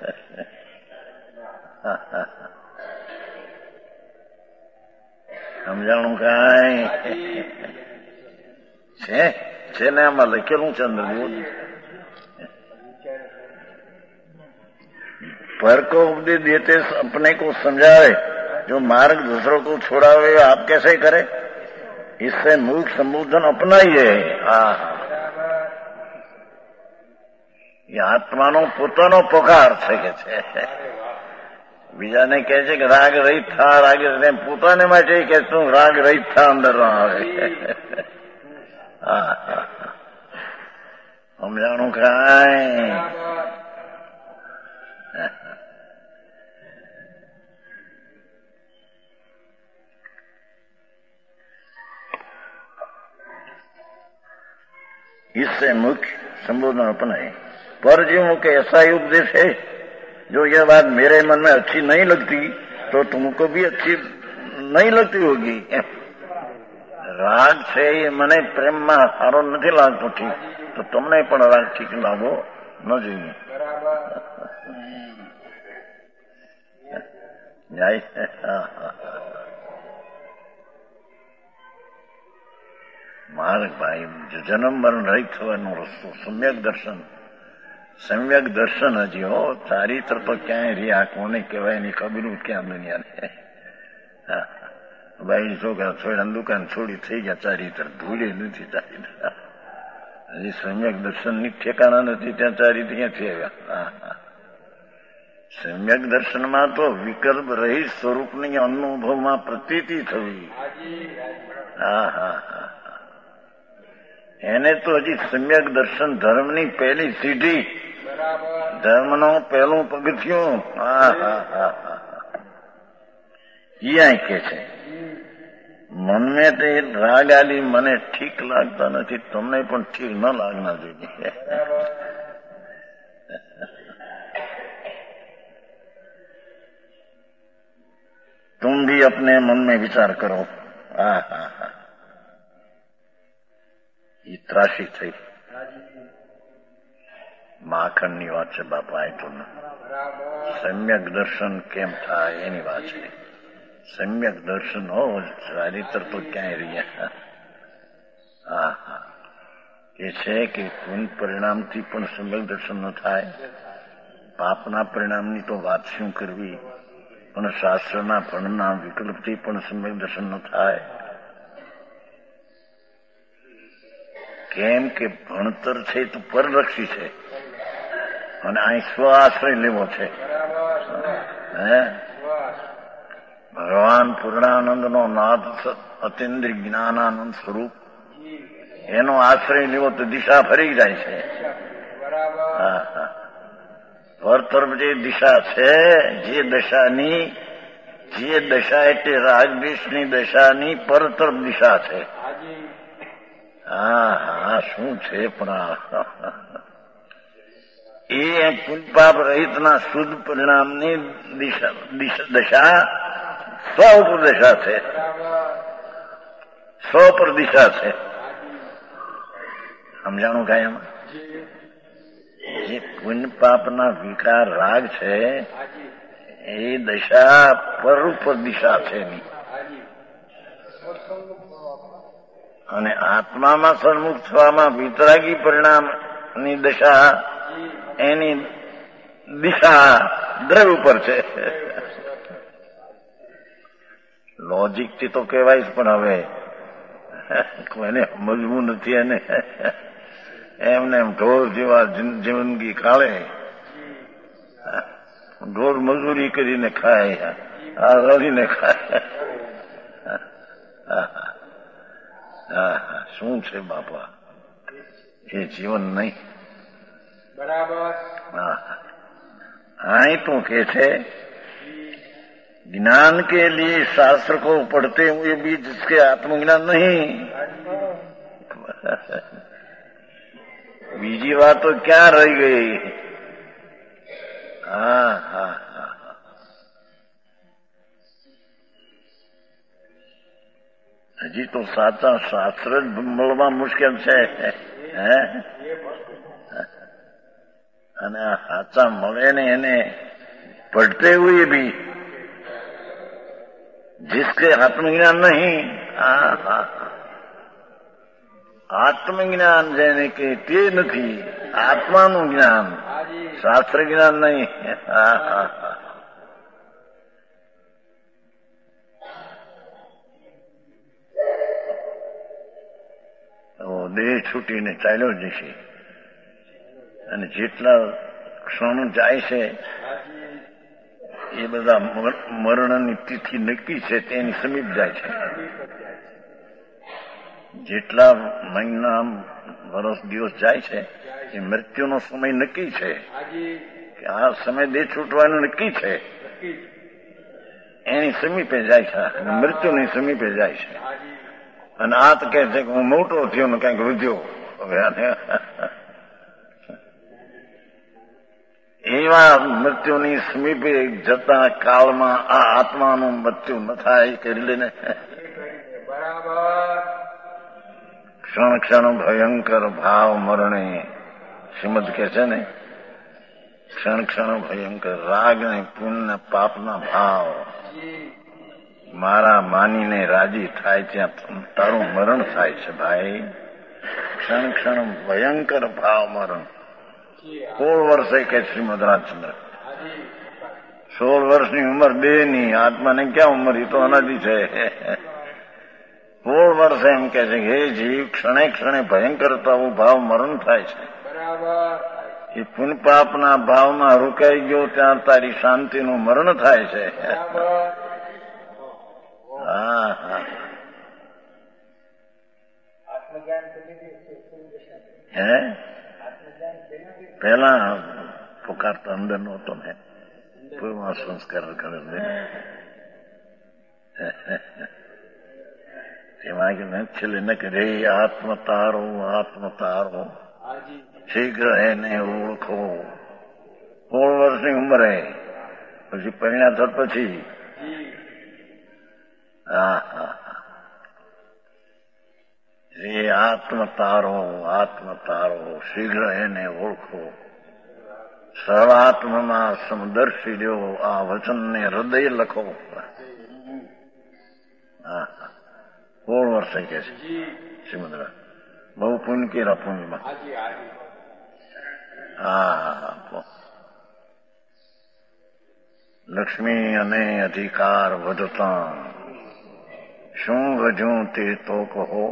A: સમજાણું કાંઈ છે છે ને આમાં લખેલું છે અંદર. पर को उपदेश देते अपने को समझावे, जो मार्ग दूसरों को छोड़ावे आप कैसे करे. इससे मूक संबोधन अपना ही है. હા એ આત્માનો પોતાનો પગાર છે કે છે. બીજાને કહે છે કે રાગ રહિત થા, રાગ પોતાને માટે કે તું રાગ રહિત થા અંદર આવે. હા હા સમજાણું કાંઈ. इससे मुख्य संबोधन अपना है. पर जीवों के ऐसा ही उपदेश है, जो यह बात मेरे मन में अच्छी नहीं लगती तो तुमको भी अच्छी नहीं लगती होगी. રાગ છે એ મને પ્રેમમાં સારો નથી લાગતો ઠીક, તો તમને પણ રાગ ઠીક લાગવો ન જોઈએ. માર્ગ ભાઈ, જન્મ મરણ રહિત થવાનો રસ્તો સમ્યક દર્શન. સમ્યક દર્શન હજી હો, ચારિત્ર તો ક્યાંય રહ્યા, કોને કહેવાય એની ખબર ક્યાં દુનિયાને. ભાઈ છોકરા છોડ્યા, દુકાન છોડી થઈ ગયા, ચારિત્ર ભૂલે નથી. ચારિત્ર હજી સમ્યક દર્શન ની ઠેકાણા નથી, ત્યાં ચારિત્ર ક્યાંથી આવ્યા. સમ્યક દર્શનમાં તો વિકલ્પ રહિત સ્વરૂપની અનુભવમાં પ્રતીતિ થવી. હા હા હા એને તો હજી સમ્યક દર્શન ધર્મની પહેલી સીઢી, ધર્મનો પહેલું પગથિયું. હા હા હા હા ઈ કે છે મન મેં તે રાગ આલી મને ઠીક લાગતા નથી, તમને પણ ઠીક ન લાગના જોઈએ. तुम भी अपने मन में विचार करो. હા હા હા એ ત્રાસી થઈ. માખણની વાત છે બાપા. એ તો સમ્યક દર્શન કેમ થાય એની વાત છે. સમ્યક દર્શન હો, ચારિત્ર તો ક્યાંય રહ્યા. હા હા એ છે કે પુણ્ય પરિણામથી પણ સમ્યક દર્શન ન થાય, પાપના પરિણામની તો વાત શું કરવી, પણ શાસ્ત્રના ભણના વિકલ્પથી પણ સમ્યક દર્શન ન થાય. કેમ કે ભણતર છે તો પરલક્ષી છે, અને અહીં સ્વ આશ્રય લેવો છે. હે ભગવાન પૂર્ણાનંદ નો નાદ અતિન્દ્રિય જ્ઞાનાનંદ સ્વરૂપ, એનો આશ્રય લેવો તો દિશા ફરી જાય છે. હા હા પર તરફ જે દિશા છે, જે દશાની જે દશા એટલે રાગદ્વેષની દશાની પર તરફ દિશા છે. હા હા શું છે પણ એ પુણ્યપાપ રહિતના શુદ્ધ પરિણામની દિશા દશા સ્વ ઉપર દશા છે, સ્વ પર દિશા છે. સમજાણું કાંઈ એમાં? જે પુણ્ય પાપના વિકાર રાગ છે એ દશા પર ઉપર દિશા છે એની, અને આત્મામાં સન્મુખ થવામાં વિતરાગી પરિણામની દશા એની દિશા દ્રવ્ય ઉપર છે. લોજિકથી તો કહેવાય જ, પણ હવે કોઈને સમજવું નથી. એને એમને એમ ઢોર જેવા જિંદગી કાઢે, ઢોર મજૂરી કરીને ખાય, આ રડીને ખાય. હા હા શું છે બાપા એ જીવન નહીં. બરાબર. હા અહીં તો કે છે ज्ञान के लिए शास्त्र को पढ़ते हुए भी जिसके आत्मज्ञान नहीं. બીજી વાતો ક્યાં રહી ગઈ? હા હા હા હજી તો સાચા શાસ્ત્ર જ મળવા મુશ્કેલ છે. હે અને આ સાચા મળે ને એને પढ़ते हुए भी जिसके आत्मज्ञान नहीं. હા હા આત્મજ્ઞાન જેને કે તે નથી, આત્માનું જ્ઞાન, શાસ્ત્ર જ્ઞાન નહીં. હા હા હા દેહ છૂટીને ચાલ્યો જશે, અને જેટલા ક્ષણો જાય છે એ બધા મરણની તિથિ નક્કી છે તેની સમીપ જાય છે. જેટલા મહિના વર્ષ દિવસ જાય છે એ મૃત્યુનો સમય નક્કી છે કે આ સમય દેહ છૂટવાનું નક્કી છે. એની સમીપે જાય છે અને મૃત્યુની સમીપે જાય છે. અને આ તો કહે છે કે હું મોટો થયો ને કંઈક વધ્યો. હવે એવા મૃત્યુની સમીપે જતા કાળમાં આ આત્માનું મૃત્યુ ન થાય કરી લઈને ક્ષણ ક્ષણ ભયંકર ભાવ મરણે. શ્રીમદ કે છે ને ક્ષણ ક્ષણ ભયંકર રાગ ને પુણ્ય પાપના ભાવ મારા માનીને રાજી થાય ત્યાં તારું મરણ થાય છે ભાઈ. ક્ષણ ક્ષણ ભયંકર ભાવ મરણ. સોળ વર્ષે કે શ્રીમદ રાજચંદ્ર સોળ વર્ષની ઉંમર બે ની આત્માને ક્યાં ઉંમર? એ તો અનાદિ છે. સોળ વર્ષે એમ કે છે હે જીવ ક્ષણે ક્ષણે ભયંકર ભાવ મરણ થાય છે. એ પુણ્ય પાપના ભાવમાં રોકાઈ ગયો ત્યાં તારી શાંતિનું મરણ થાય છે. હા હા હે પેલા પુકારતા અંદર નહોતો ને પૂર્વમાં સંસ્કાર કરે તેમાં છેલ્લે ન કે રે આત્મ તારો આત્મ તારો શીઘ્ર એને ઓળખો. સોળ વર્ષની ઉંમરે પછી પરિણામ થત પછી હા હા રે આત્મ તારો આત્મ તારો શીઘ્ર એને ઓળખો. સર્વાત્મમાં સમદર્શી લ્યો આ વચનને હૃદય લખો. હા સોળ વર્ષે કે છે શ્રીમદ બહુ પુણ્ય કેરા પુણ્યમાં. હા લક્ષ્મી અને અધિકાર વધતા શું વધ્યું તે તો કહો.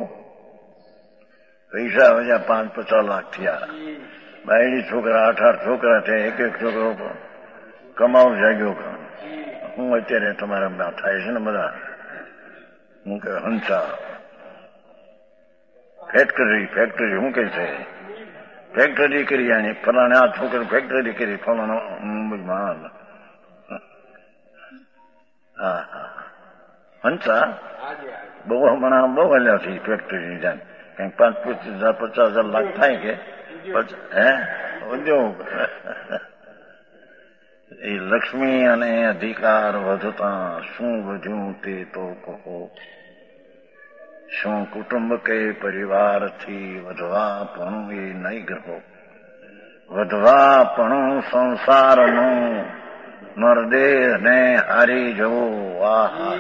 A: પૈસા વધ્યા પાંચ પચાસ લાખ થયા. બાયડી છોકરા આઠ આઠ છોકરા થયા. એક એક છોકરો કમાવ જાગ્યો. હું અત્યારે તમારા થાય છે ને બધા હું કે હંસા ફેક્ટરી ફેક્ટરી શું કે છે ફેક્ટરી કરી આની ફલાણે આ છોકરી ફેક્ટરી કરી ફલાણો મુંબઈમાં. હા હા હંસા બહુ હમણાં બહુ હલ્યા છે ફેક્ટરી જાય કઈક પાંચ પચીસ હજાર પચાસ હજાર લાખ થાય કે હે ઉદ્યોગ. એ લક્ષ્મી અને અધિકાર વધતા શું વધ્યું તે તો કહો. શું કુટુંબ કે પરિવારથી વધવા પણ એ નહીં ગ્રહો. વધવા પણ સંસારનું નરદેહને હારી જવું. આહા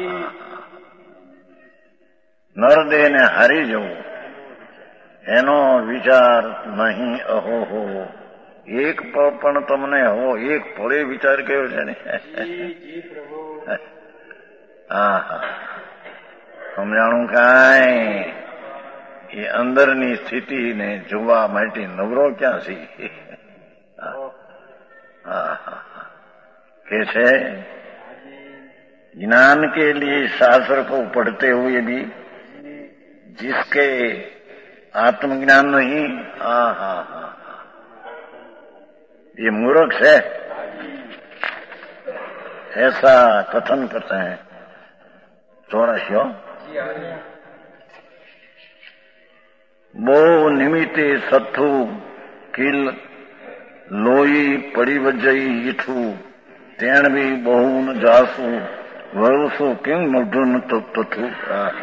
A: નરદેહને હારી જવું એનો વિચાર નહીં અહો હો. એક પળ પણ તમને હો એક પળે વિચાર કર્યો છે ને. હા હા સમજાણું કાંઈ એ અંદરની સ્થિતિને જોવા માટે નવરો ક્યાં છે. હા હા કે છે ज्ञान के लिए शास्त्र को पढ़ते हुए भी जिसके आत्मज्ञान नहीं हा हा हा ये मूर्ख है ऐसा कथन करते हैं. ચોરાશીઓ બહુ નિમિત્તે સથ્થુ કિલ લોહી પડી વજઈ ઈઠું તેણ બી બહુ ન જાસું વરુસું કેમ મોઢું ન તથું.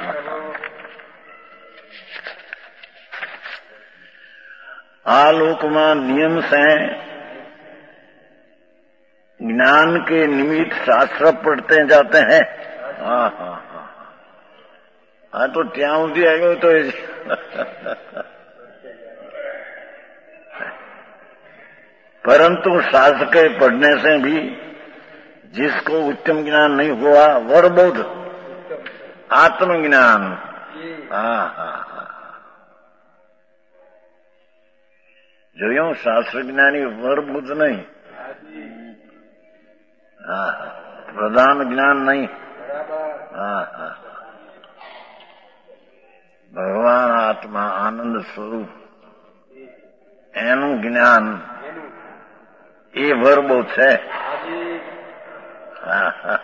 A: आलोक में नियम से ज्ञान के निमित्त शास्त्र पढ़ते जाते हैं. हाँ हाँ हाँ हाँ तो त्या સુધી આવ્યો તો परंतु शास्त्र के पढ़ने से भी जिसको उत्तम ज्ञान नहीं हुआ वरबोध आत्मज्ञान. हाँ हाँ हाँ જોયું શાસ્ત્ર જ્ઞાની વરબુદ્ધ નહીં. હા પ્રધાન જ્ઞાન નહીં. હા હા, ભગવાન આત્મા આનંદ સ્વરૂપ એનું જ્ઞાન એ વર્બો છે. હા હા,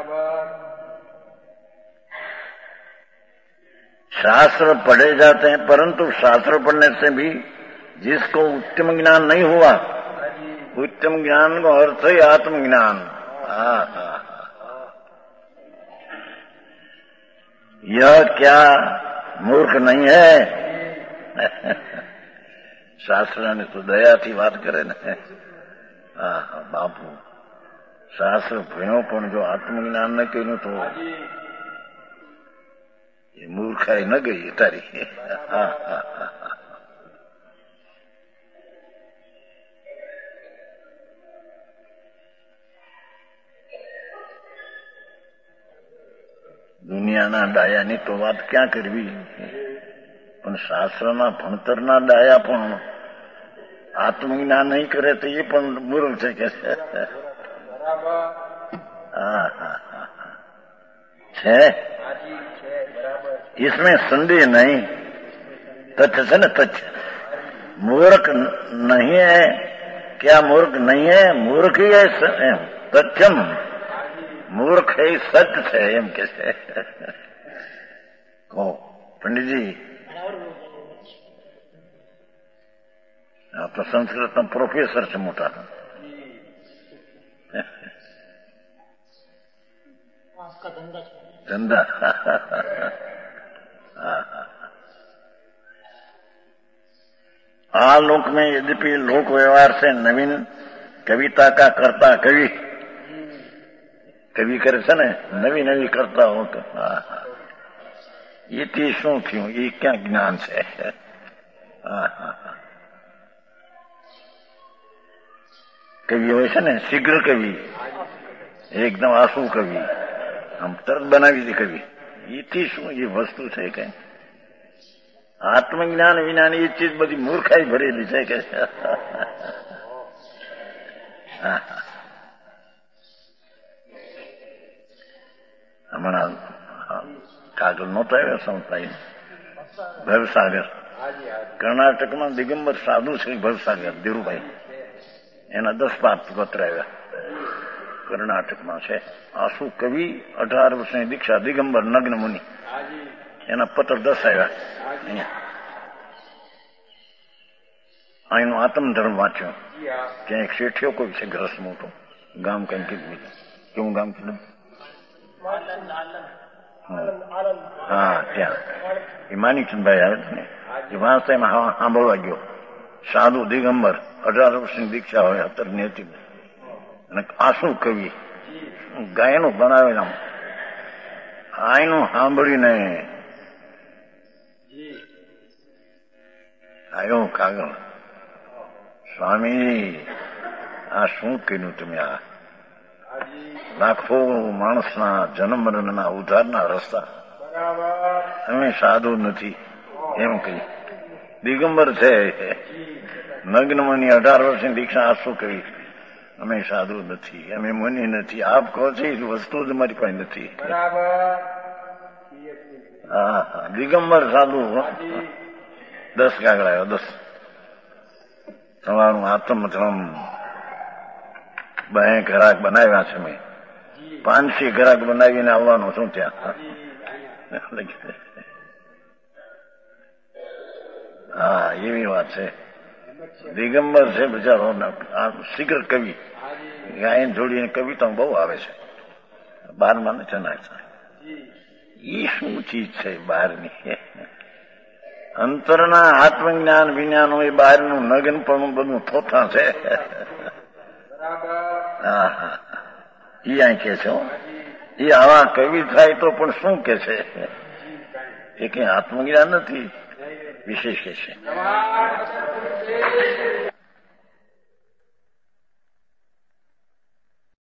A: शास्त्र पढ़े जाते हैं परंतु शास्त्र पढ़ने से भी जिसको उत्तम ज्ञान नहीं हुआ, उत्तम ज्ञान का अर्थ ही आत्मज्ञान. हाँ हाँ, यह क्या मूर्ख नहीं है? शास्त्र ने तो दया थी बात करे ने. हाँ हाँ बापू, शास्त्र भयो पण जो आत्मज्ञान न कर्યું तो ये मूर्खाई न गई तारी. हाँ हाँ हाँ, દુનિયાના ડાયાની તો વાત ક્યાં કરવી, પણ શાસ્ત્રના ભણતરના ડાયા પણ આત્મજ્ઞાન નહીં કરે તો એ પણ મૂર્ખ છે કે છે. હા હા હા, છે इसमें संदेह नहीं. तथ्य है ना, तथ्य. मूर्ख नहीं है. क्या मूर्ख नहीं है? मूर्ख ही है. तथ्यम मूर्ख है, सत्य है एम के છે. કહો પંડિતજી, આ તો સંસ્કૃતના પ્રોફેસર છે મોટા. ધંધા. आ लोक में यद्यपि लोक व्यवहार से नवीन कविता का करता कवि कवि करे છે ને, નવી નવી કરતા હો તો એથી શું થયું? એ ક્યાં જ્ઞાન છે? કવિ હોય છે ને, શીઘ્ર કવિ, એકદમ આંસુ કવિ, આમ તરત બનાવી દે કવિ. એથી શું એ વસ્તુ છે કે આત્મજ્ઞાન વિનાની એ ચીજ બધી મૂર્ખાઈ ભરેલી છે કે. હમણાં કાગળ નહોતો આવ્યો સંતાઈ ભવસાગર, કર્ણાટકમાં દિગંબર સાધુ છે ભવસાગર ધીરુભાઈ, એના દસ પાંચ પત્ર આવ્યા. કર્ણાટકમાં છે આંસુ કવિ, અઢાર વર્ષની દીક્ષા, દિગંબર નગ્ન મુનિ, એના પત્ર દસ આવ્યા. અહીંનો આત્મધર્મ વાંચ્યો. ત્યાં એક શેઠિયો કોઈ છે ગ્રસ્ત મોટો, ગામ કઈ કીધું, કેવું ગામ કીધું? હા ત્યાં એ માનિકચંદભાઈ આવે છે ને, એ વાંચતા એમાં સાંભળવા ગયો. સાધુ દિગંબર, અઢાર વર્ષની દીક્ષા હોય, અત્યારની હતી, અને આંસુ કવિ ગાયનું બનાવે. આમ આયનું સાંભળીને આવ્યો કાગળ, સ્વામી આ શું કર્યું તમે? આ લાખો માણસના જન્મ મરણના ઉદ્ધારના રસ્તા, અમે સાધુ નથી એમ કહી. દિગંબર છે, નગ્ન મુનિ, અઢાર વર્ષની દીક્ષા, આંસુ કરી, અમે સાધુ નથી, અમે મુનિ નથી. આપ કહો છો એ વસ્તુ જ અમારી પાસે નથી. હા હા, દિગંબર સાધુ. દસ કાગળ આવ્યો, દસ. તમારું આત્મધર્મ બે ઘરાક બનાવ્યા છે મેં, પાંચસી ઘરાક બનાવીને આવવાનું છું ત્યાં. હા એવી વાત છે. દિગંબર છે બિચારો, શીઘ્ર કવિ, ગાયન જોડીને કવિતા બહુ આવે છે. બારમાં ને ચનાય એ શું ચીજ છે બહારની? અંતરના આત્મજ્ઞાન વિજ્ઞાન હોય, બહારનું નગન પણ બધું થોથા છે. હા હા, એ અહીં કે છે એ આવા કવિ થાય તો પણ શું કે છે? એ કઈ આત્મજ્ઞાન નથી, વિશેષ કે છે.